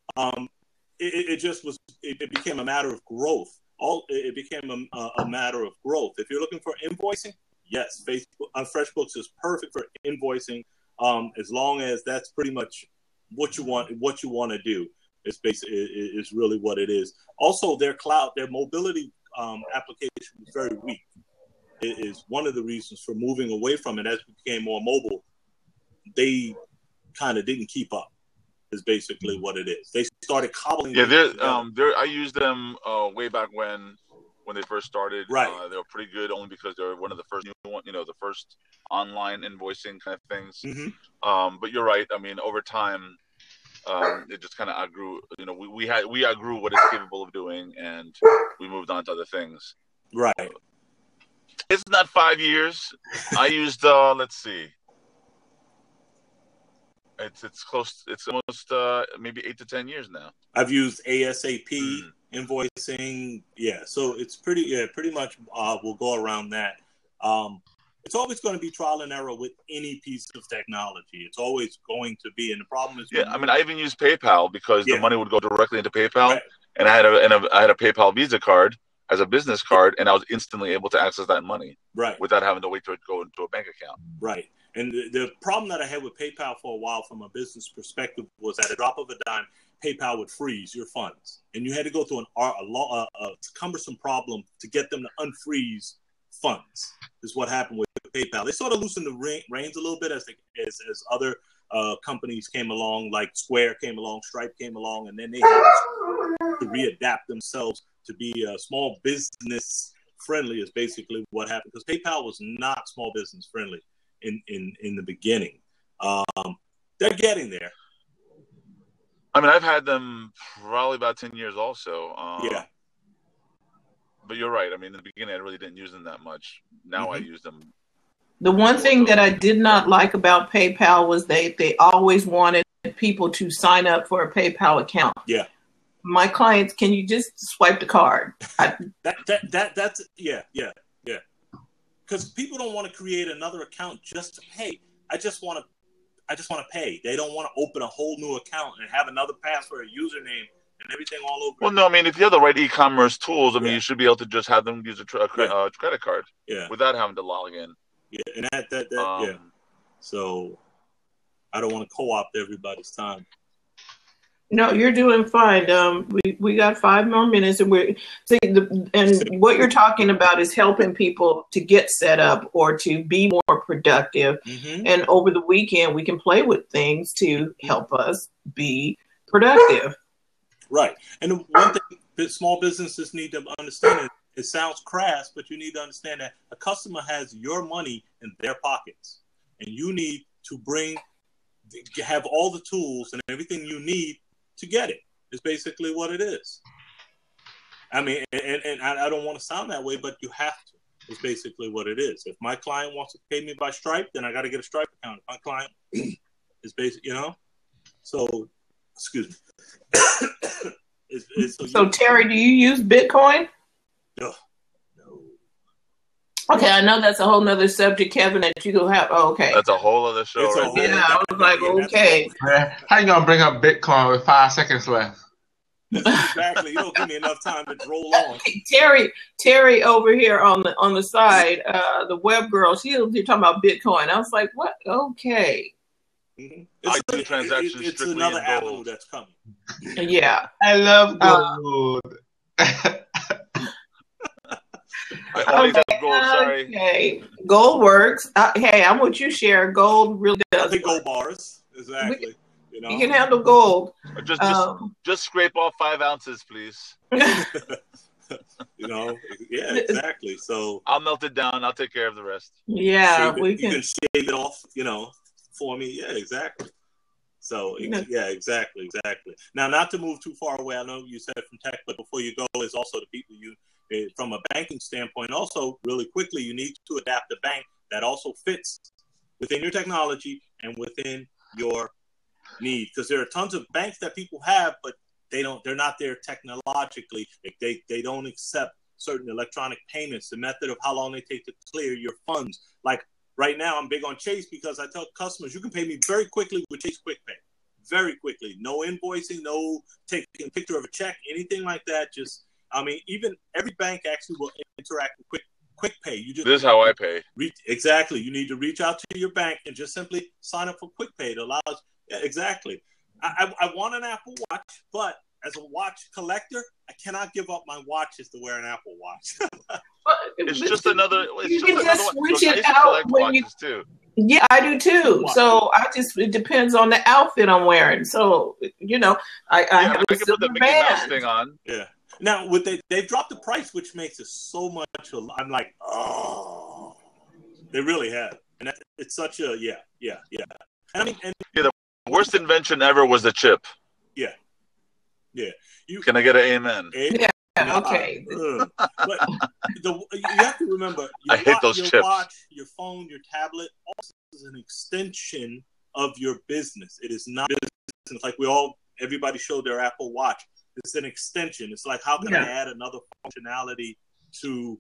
It became a matter of growth. It became a matter of growth. If you're looking for invoicing, yes, FreshBooks is perfect for invoicing, as long as that's pretty much what you want to do. Is really what it is. Also, their mobility application was very weak. It is one of the reasons for moving away from it as we became more mobile. They kind of didn't keep up. Is basically what it is. They started cobbling. Yeah, I used them way back when they first started. Right. They were pretty good only because they were one of the first the first online invoicing kind of things. Mm-hmm. But you're right. I mean, over time, it just kind of outgrew. We outgrew what it's capable of doing, and we moved on to other things. Right. It's not 5 years. I used let's see. It's close. It's almost maybe 8 to 10 years now. I've used ASAP invoicing. Yeah, so it's pretty much we'll go around that. It's always going to be trial and error with any piece of technology. It's always going to be, and the problem is. Yeah, I mean, I even used PayPal because the money would go directly into PayPal, right. And I had a PayPal Visa card as a business card, and I was instantly able to access that money, right, without having to wait to go into a bank account, right. And the problem that I had with PayPal for a while from a business perspective was at a drop of a dime, PayPal would freeze your funds. And you had to go through a cumbersome problem to get them to unfreeze funds, is what happened with PayPal. They sort of loosened the reins a little bit as other companies came along, like Square came along, Stripe came along, and then they had to readapt themselves to be small business friendly is basically what happened. Because PayPal was not small business friendly in the beginning. They're getting there. I mean, I've had them probably about 10 years also. Yeah. But you're right. I mean, in the beginning, I really didn't use them that much. Now I use them. The one thing that I did not like about PayPal was they always wanted people to sign up for a PayPal account. Yeah. My clients, can you just swipe the card? That's yeah. Because people don't want to create another account just to pay. I just want to pay. They don't want to open a whole new account and have another password, username, and everything all over. Well, no, I mean, if you have the right e-commerce tools, I mean, you should be able to just have them use a credit card, without having to log in. Yeah, and that. So I don't want to co-opt everybody's time. No, you're doing fine. We got 5 more minutes, and and what you're talking about is helping people to get set up or to be more productive. Mm-hmm. And over the weekend, we can play with things to help us be productive. Right. And one thing that small businesses need to understand is, it sounds crass, but you need to understand that a customer has your money in their pockets, and you need to have all the tools and everything you need to get it. Is basically what it is. I mean, and I don't want to sound that way, but you have to. Is basically what it is. If my client wants to pay me by Stripe, then I got to get a Stripe account. If my client is basically, So, excuse me. So Terry, do you use Bitcoin? No. Okay, I know that's a whole nother subject, Kevin, that you go have. Oh, okay. That's a whole other show. I was like, okay. How you going to bring up Bitcoin with 5 seconds left? Exactly. You don't give me enough time to roll on. Terry over here on the side, the web girl, you're talking about Bitcoin. I was like, what? Okay. Mm-hmm. It's another avenue that's coming. Yeah. I love gold. I only love gold, sorry. Okay. Gold works. Hey, I'm with you, Cher. Gold really does. The gold bars. Exactly. You can handle gold. Just scrape off 5 ounces, please. Yeah, exactly. So I'll melt it down. I'll take care of the rest. Yeah, you can shave it off, for me. Yeah, exactly. So exactly. Now, not to move too far away. I know you said from tech, but before you go, is also the people from a banking standpoint. Also, really quickly, you need to adapt a bank that also fits within your technology and within your need, because there are tons of banks that people have, but they're not there technologically. They don't accept certain electronic payments, the method of how long they take to clear your funds. Like right now, I'm big on Chase because I tell customers you can pay me very quickly with Chase Quick Pay. Very quickly. No invoicing, no taking a picture of a check, anything like that. Even every bank actually will interact with Quick Pay. This is how I pay. Exactly. You need to reach out to your bank and just simply sign up for Quick Pay. It allows. Yeah, exactly. I want an Apple Watch, but as a watch collector, I cannot give up my watches to wear an Apple Watch. It's just another. You can just switch it out when you. Too. Yeah, I do too. So it depends on the outfit I'm wearing. So I have I can put the Mickey Mouse thing on. Yeah. Now they've dropped the price, which makes it so much. I'm like, oh, they really have, and it's such a yeah. And the worst invention ever was the chip. Yeah. Can I get an amen? Yeah. Okay. But you have to remember, I hate those your chips. Watch, your phone, your tablet, all this is an extension of your business. It is not business. Like everybody showed their Apple Watch. It's an extension. It's like, how can I add another functionality to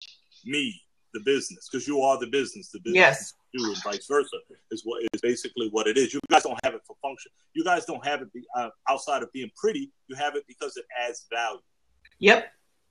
me, the business? Because you are the business. The business. Yes. You and vice versa is basically what it is. You guys don't have it for function. You guys don't have it outside of being pretty. You have it because it adds value. Yep.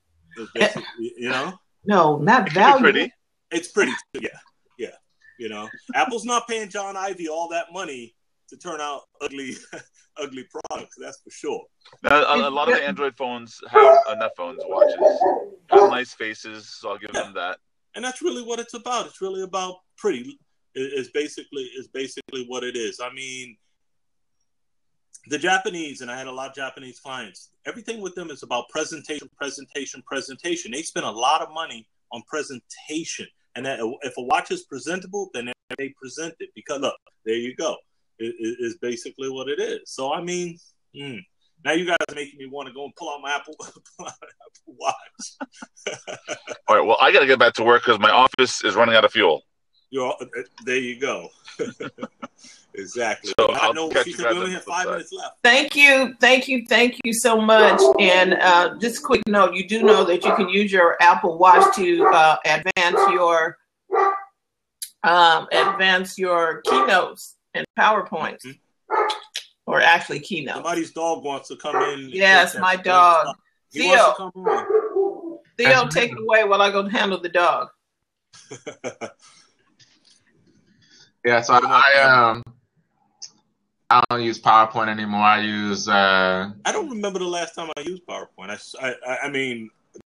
No, not value. Pretty. It's pretty. Yeah. Apple's not paying John Ivey all that money to turn out ugly products. That's for sure. Now, a lot of the Android phones have watches have nice faces, so I'll give them that. And that's really what it's about. It's really about pretty. Is basically what it is. I mean, the Japanese, and I had a lot of Japanese clients, everything with them is about presentation. They spend a lot of money on presentation. And that if a watch is presentable, then they present it. Because look, there you go. It is basically what it is. So, I mean, now you guys are making me want to go and pull out my Apple Watch. All right, well, I got to get back to work because my office is running out of fuel. There you go. Exactly. So I know we only have 5 minutes left. Thank you so much. And just a quick note, you do know that you can use your Apple Watch to advance your keynotes and PowerPoints, or actually keynotes. Somebody's dog wants to come in. Yes, my dog. Theo, wants to come on. Theo, take it away while I go handle the dog. Yeah, so I don't use PowerPoint anymore. I use. I don't remember the last time I used PowerPoint. I mean,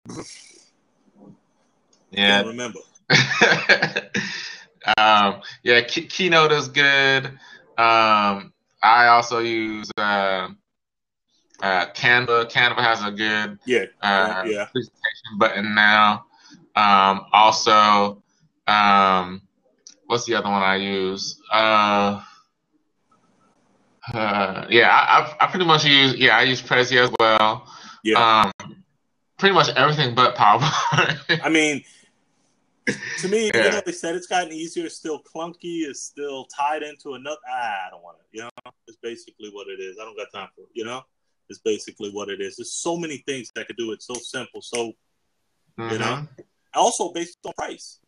yeah, I don't remember. Keynote is good. I also use Canva. Canva has a good presentation button now. Also, what's the other one I use? I pretty much I use Prezi as well. Yeah. Pretty much everything but PowerPoint. I mean, to me, they said it's gotten easier. It's still clunky. It's still tied into another. I don't want it. It's basically what it is. I don't got time for it. It's basically what it is. There's so many things that could do it so simple. So, also based on price.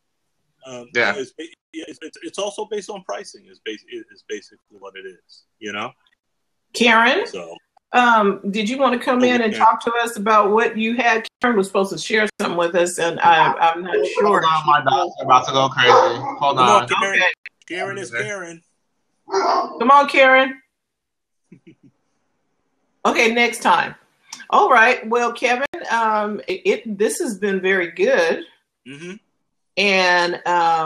It's also based on pricing. It's basically what it is. Karen. So Did you want to come in and talk to us about what you had? Karen was supposed to share something with us, and I'm not sure. Hold on, my dog's about to go crazy. Hold on. Karen. Okay. Karen is Karen. Come on, Karen. Okay, next time. All right. Well, Kevin, this has been very good. Mm-hmm. And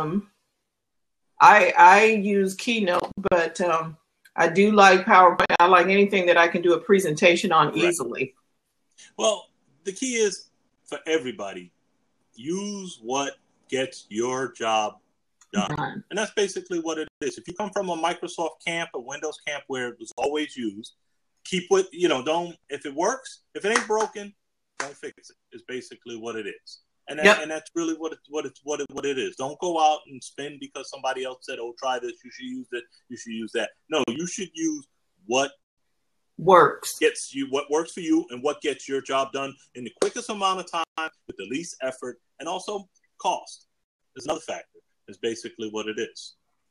I use Keynote, but I do like PowerPoint. I like anything that I can do a presentation on easily. Well, the key is for everybody, use what gets your job done. And that's basically what it is. If you come from a Microsoft camp, a Windows camp where it was always used, keep with, don't, if it works, if it ain't broken, don't fix it. It's basically what it is. And that's really what it is. Don't go out and spend because somebody else said, "Oh, try this. You should use it. You should use that." No, you should use what works for you, and what gets your job done in the quickest amount of time with the least effort, and also cost. There's another factor. It's basically what it is.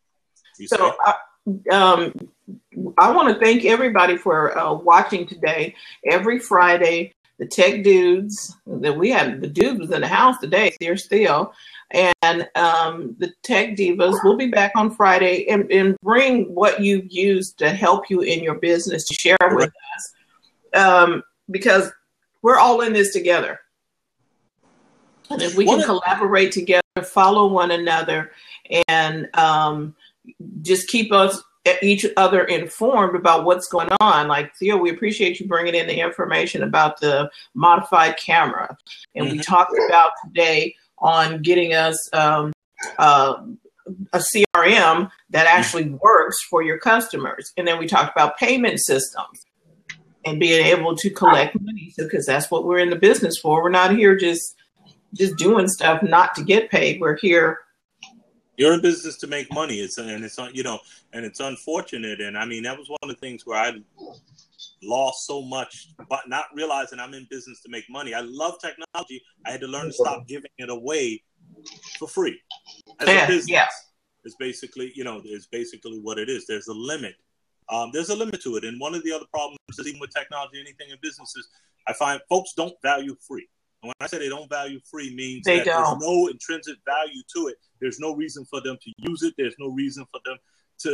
I want to thank everybody for watching today. Every Friday, the Tech Dudes that we had, the dude was in the house today, they're still, and the Tech Divas will be back on Friday and bring what you've used to help you in your business to share with us, because we're all in this together. And if we can collaborate together, follow one another, and just keep each other informed about what's going on. Like, Theo, we appreciate you bringing in the information about the modified camera. And we talked about today on getting us a CRM that actually works for your customers. And then we talked about payment systems and being able to collect money, because that's what we're in the business for. We're not here just doing stuff not to get paid. We're here. You're in business to make money. It's unfortunate. And I mean, that was one of the things where I lost so much, but not realizing I'm in business to make money. I love technology. I had to learn to stop giving it away for free. As a business, it's basically, it's basically what it is. There's a limit. There's a limit to it. And one of the other problems is, even with technology, anything in businesses, I find folks don't value free. And when I say they don't value free, means that there's no intrinsic value to it. There's no reason for them to use it. There's no reason for them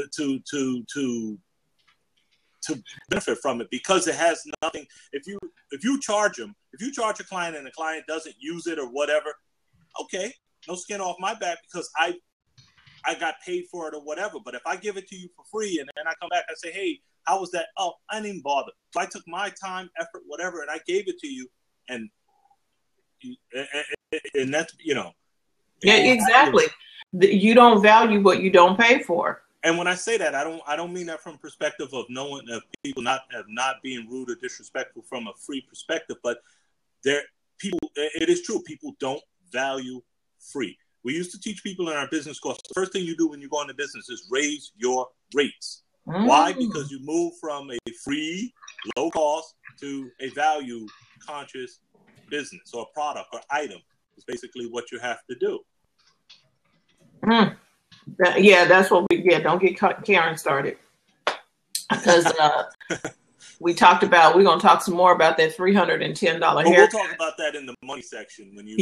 to benefit from it, because it has nothing. If you charge a client and the client doesn't use it or whatever, okay, no skin off my back, because I got paid for it or whatever. But if I give it to you for free and then I come back and say, "Hey, how was that?" "Oh, I didn't even bother. So I took my time, effort, whatever, and I gave it to you," and that's, Yeah, exactly. You don't value what you don't pay for. And when I say that, I don't mean that from perspective of people not being rude or disrespectful from a free perspective, but it is true. People don't value free. We used to teach people in our business course, the first thing you do when you go into business is raise your rates. Why? Because you move from a free, low cost to a value conscious business or product or item. Is basically what you have to do. That's what don't get Karen started, because we talked about, we're going to talk some more about that $310 haircut. We'll talk about that in the money section when you.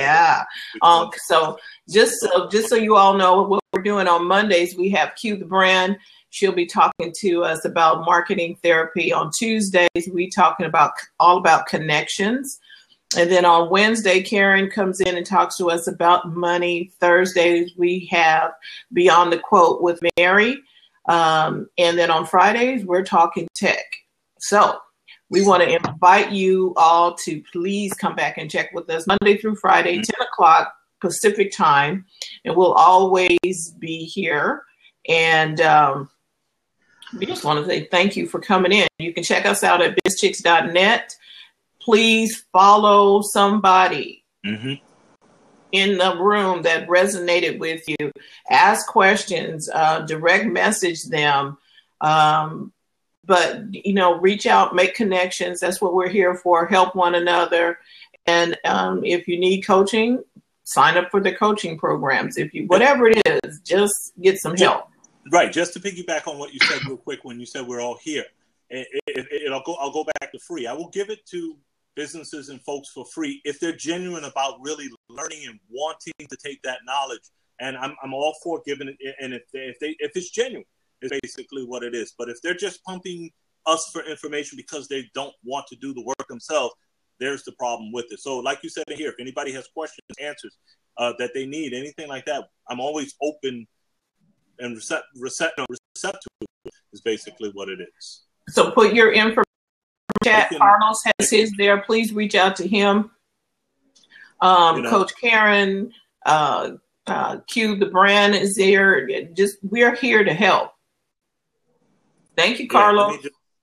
So just so you all know what we're doing on Mondays, we have Q the Brand. She'll be talking to us about marketing therapy. On Tuesdays, we talking all about connections. And then on Wednesday, Karen comes in and talks to us about money. Thursdays, we have Beyond the Quote with Mary. And then on Fridays, we're talking tech. So we want to invite you all to please come back and check with us Monday through Friday, 10 o'clock Pacific time. And we'll always be here. And we just want to say thank you for coming in. You can check us out at bizchicks.net. Please follow somebody in the room that resonated with you. Ask questions, direct message them. But, reach out, make connections. That's what we're here for. Help one another. And if you need coaching, sign up for the coaching programs. Whatever it is, just get some help. Right. Just to piggyback on what you said real quick when you said we're all here. I'll go back to free. I will give it to businesses and folks for free if they're genuine about really learning and wanting to take that knowledge. And I'm all for giving it. And if it's genuine, is basically what it is. But if they're just pumping us for information because they don't want to do the work themselves, there's the problem with it. So like you said here, if anybody has questions, answers that they need, anything like that, I'm always open and receptive is basically what it is. So put your information in chat. Carlos has his there. Please reach out to him. Coach Karen, Q, the brand is there. We're here to help. Thank you, Carlos.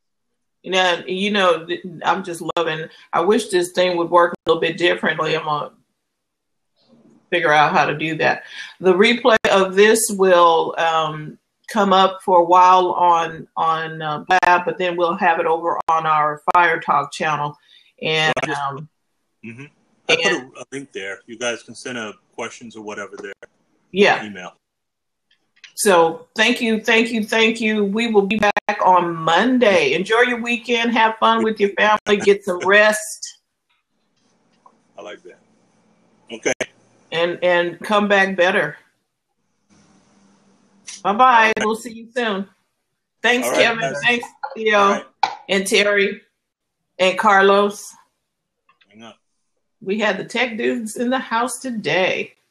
I'm just loving. I wish this thing would work a little bit differently. I'm gonna figure out how to do that. The replay of this will come up for a while on Blab, but then we'll have it over on our Fire Talk channel. And I put a link there. You guys can send questions or whatever there. Yeah. Email. So thank you. We will be back on Monday. Enjoy your weekend. Have fun with your family. Get some rest. I like that. Okay. And come back better. Bye-bye. We'll see you soon. Thanks, right, Kevin. Guys. Thanks, Theo. Right. And Terry. And Carlos. Hang up. We had the tech dudes in the house today.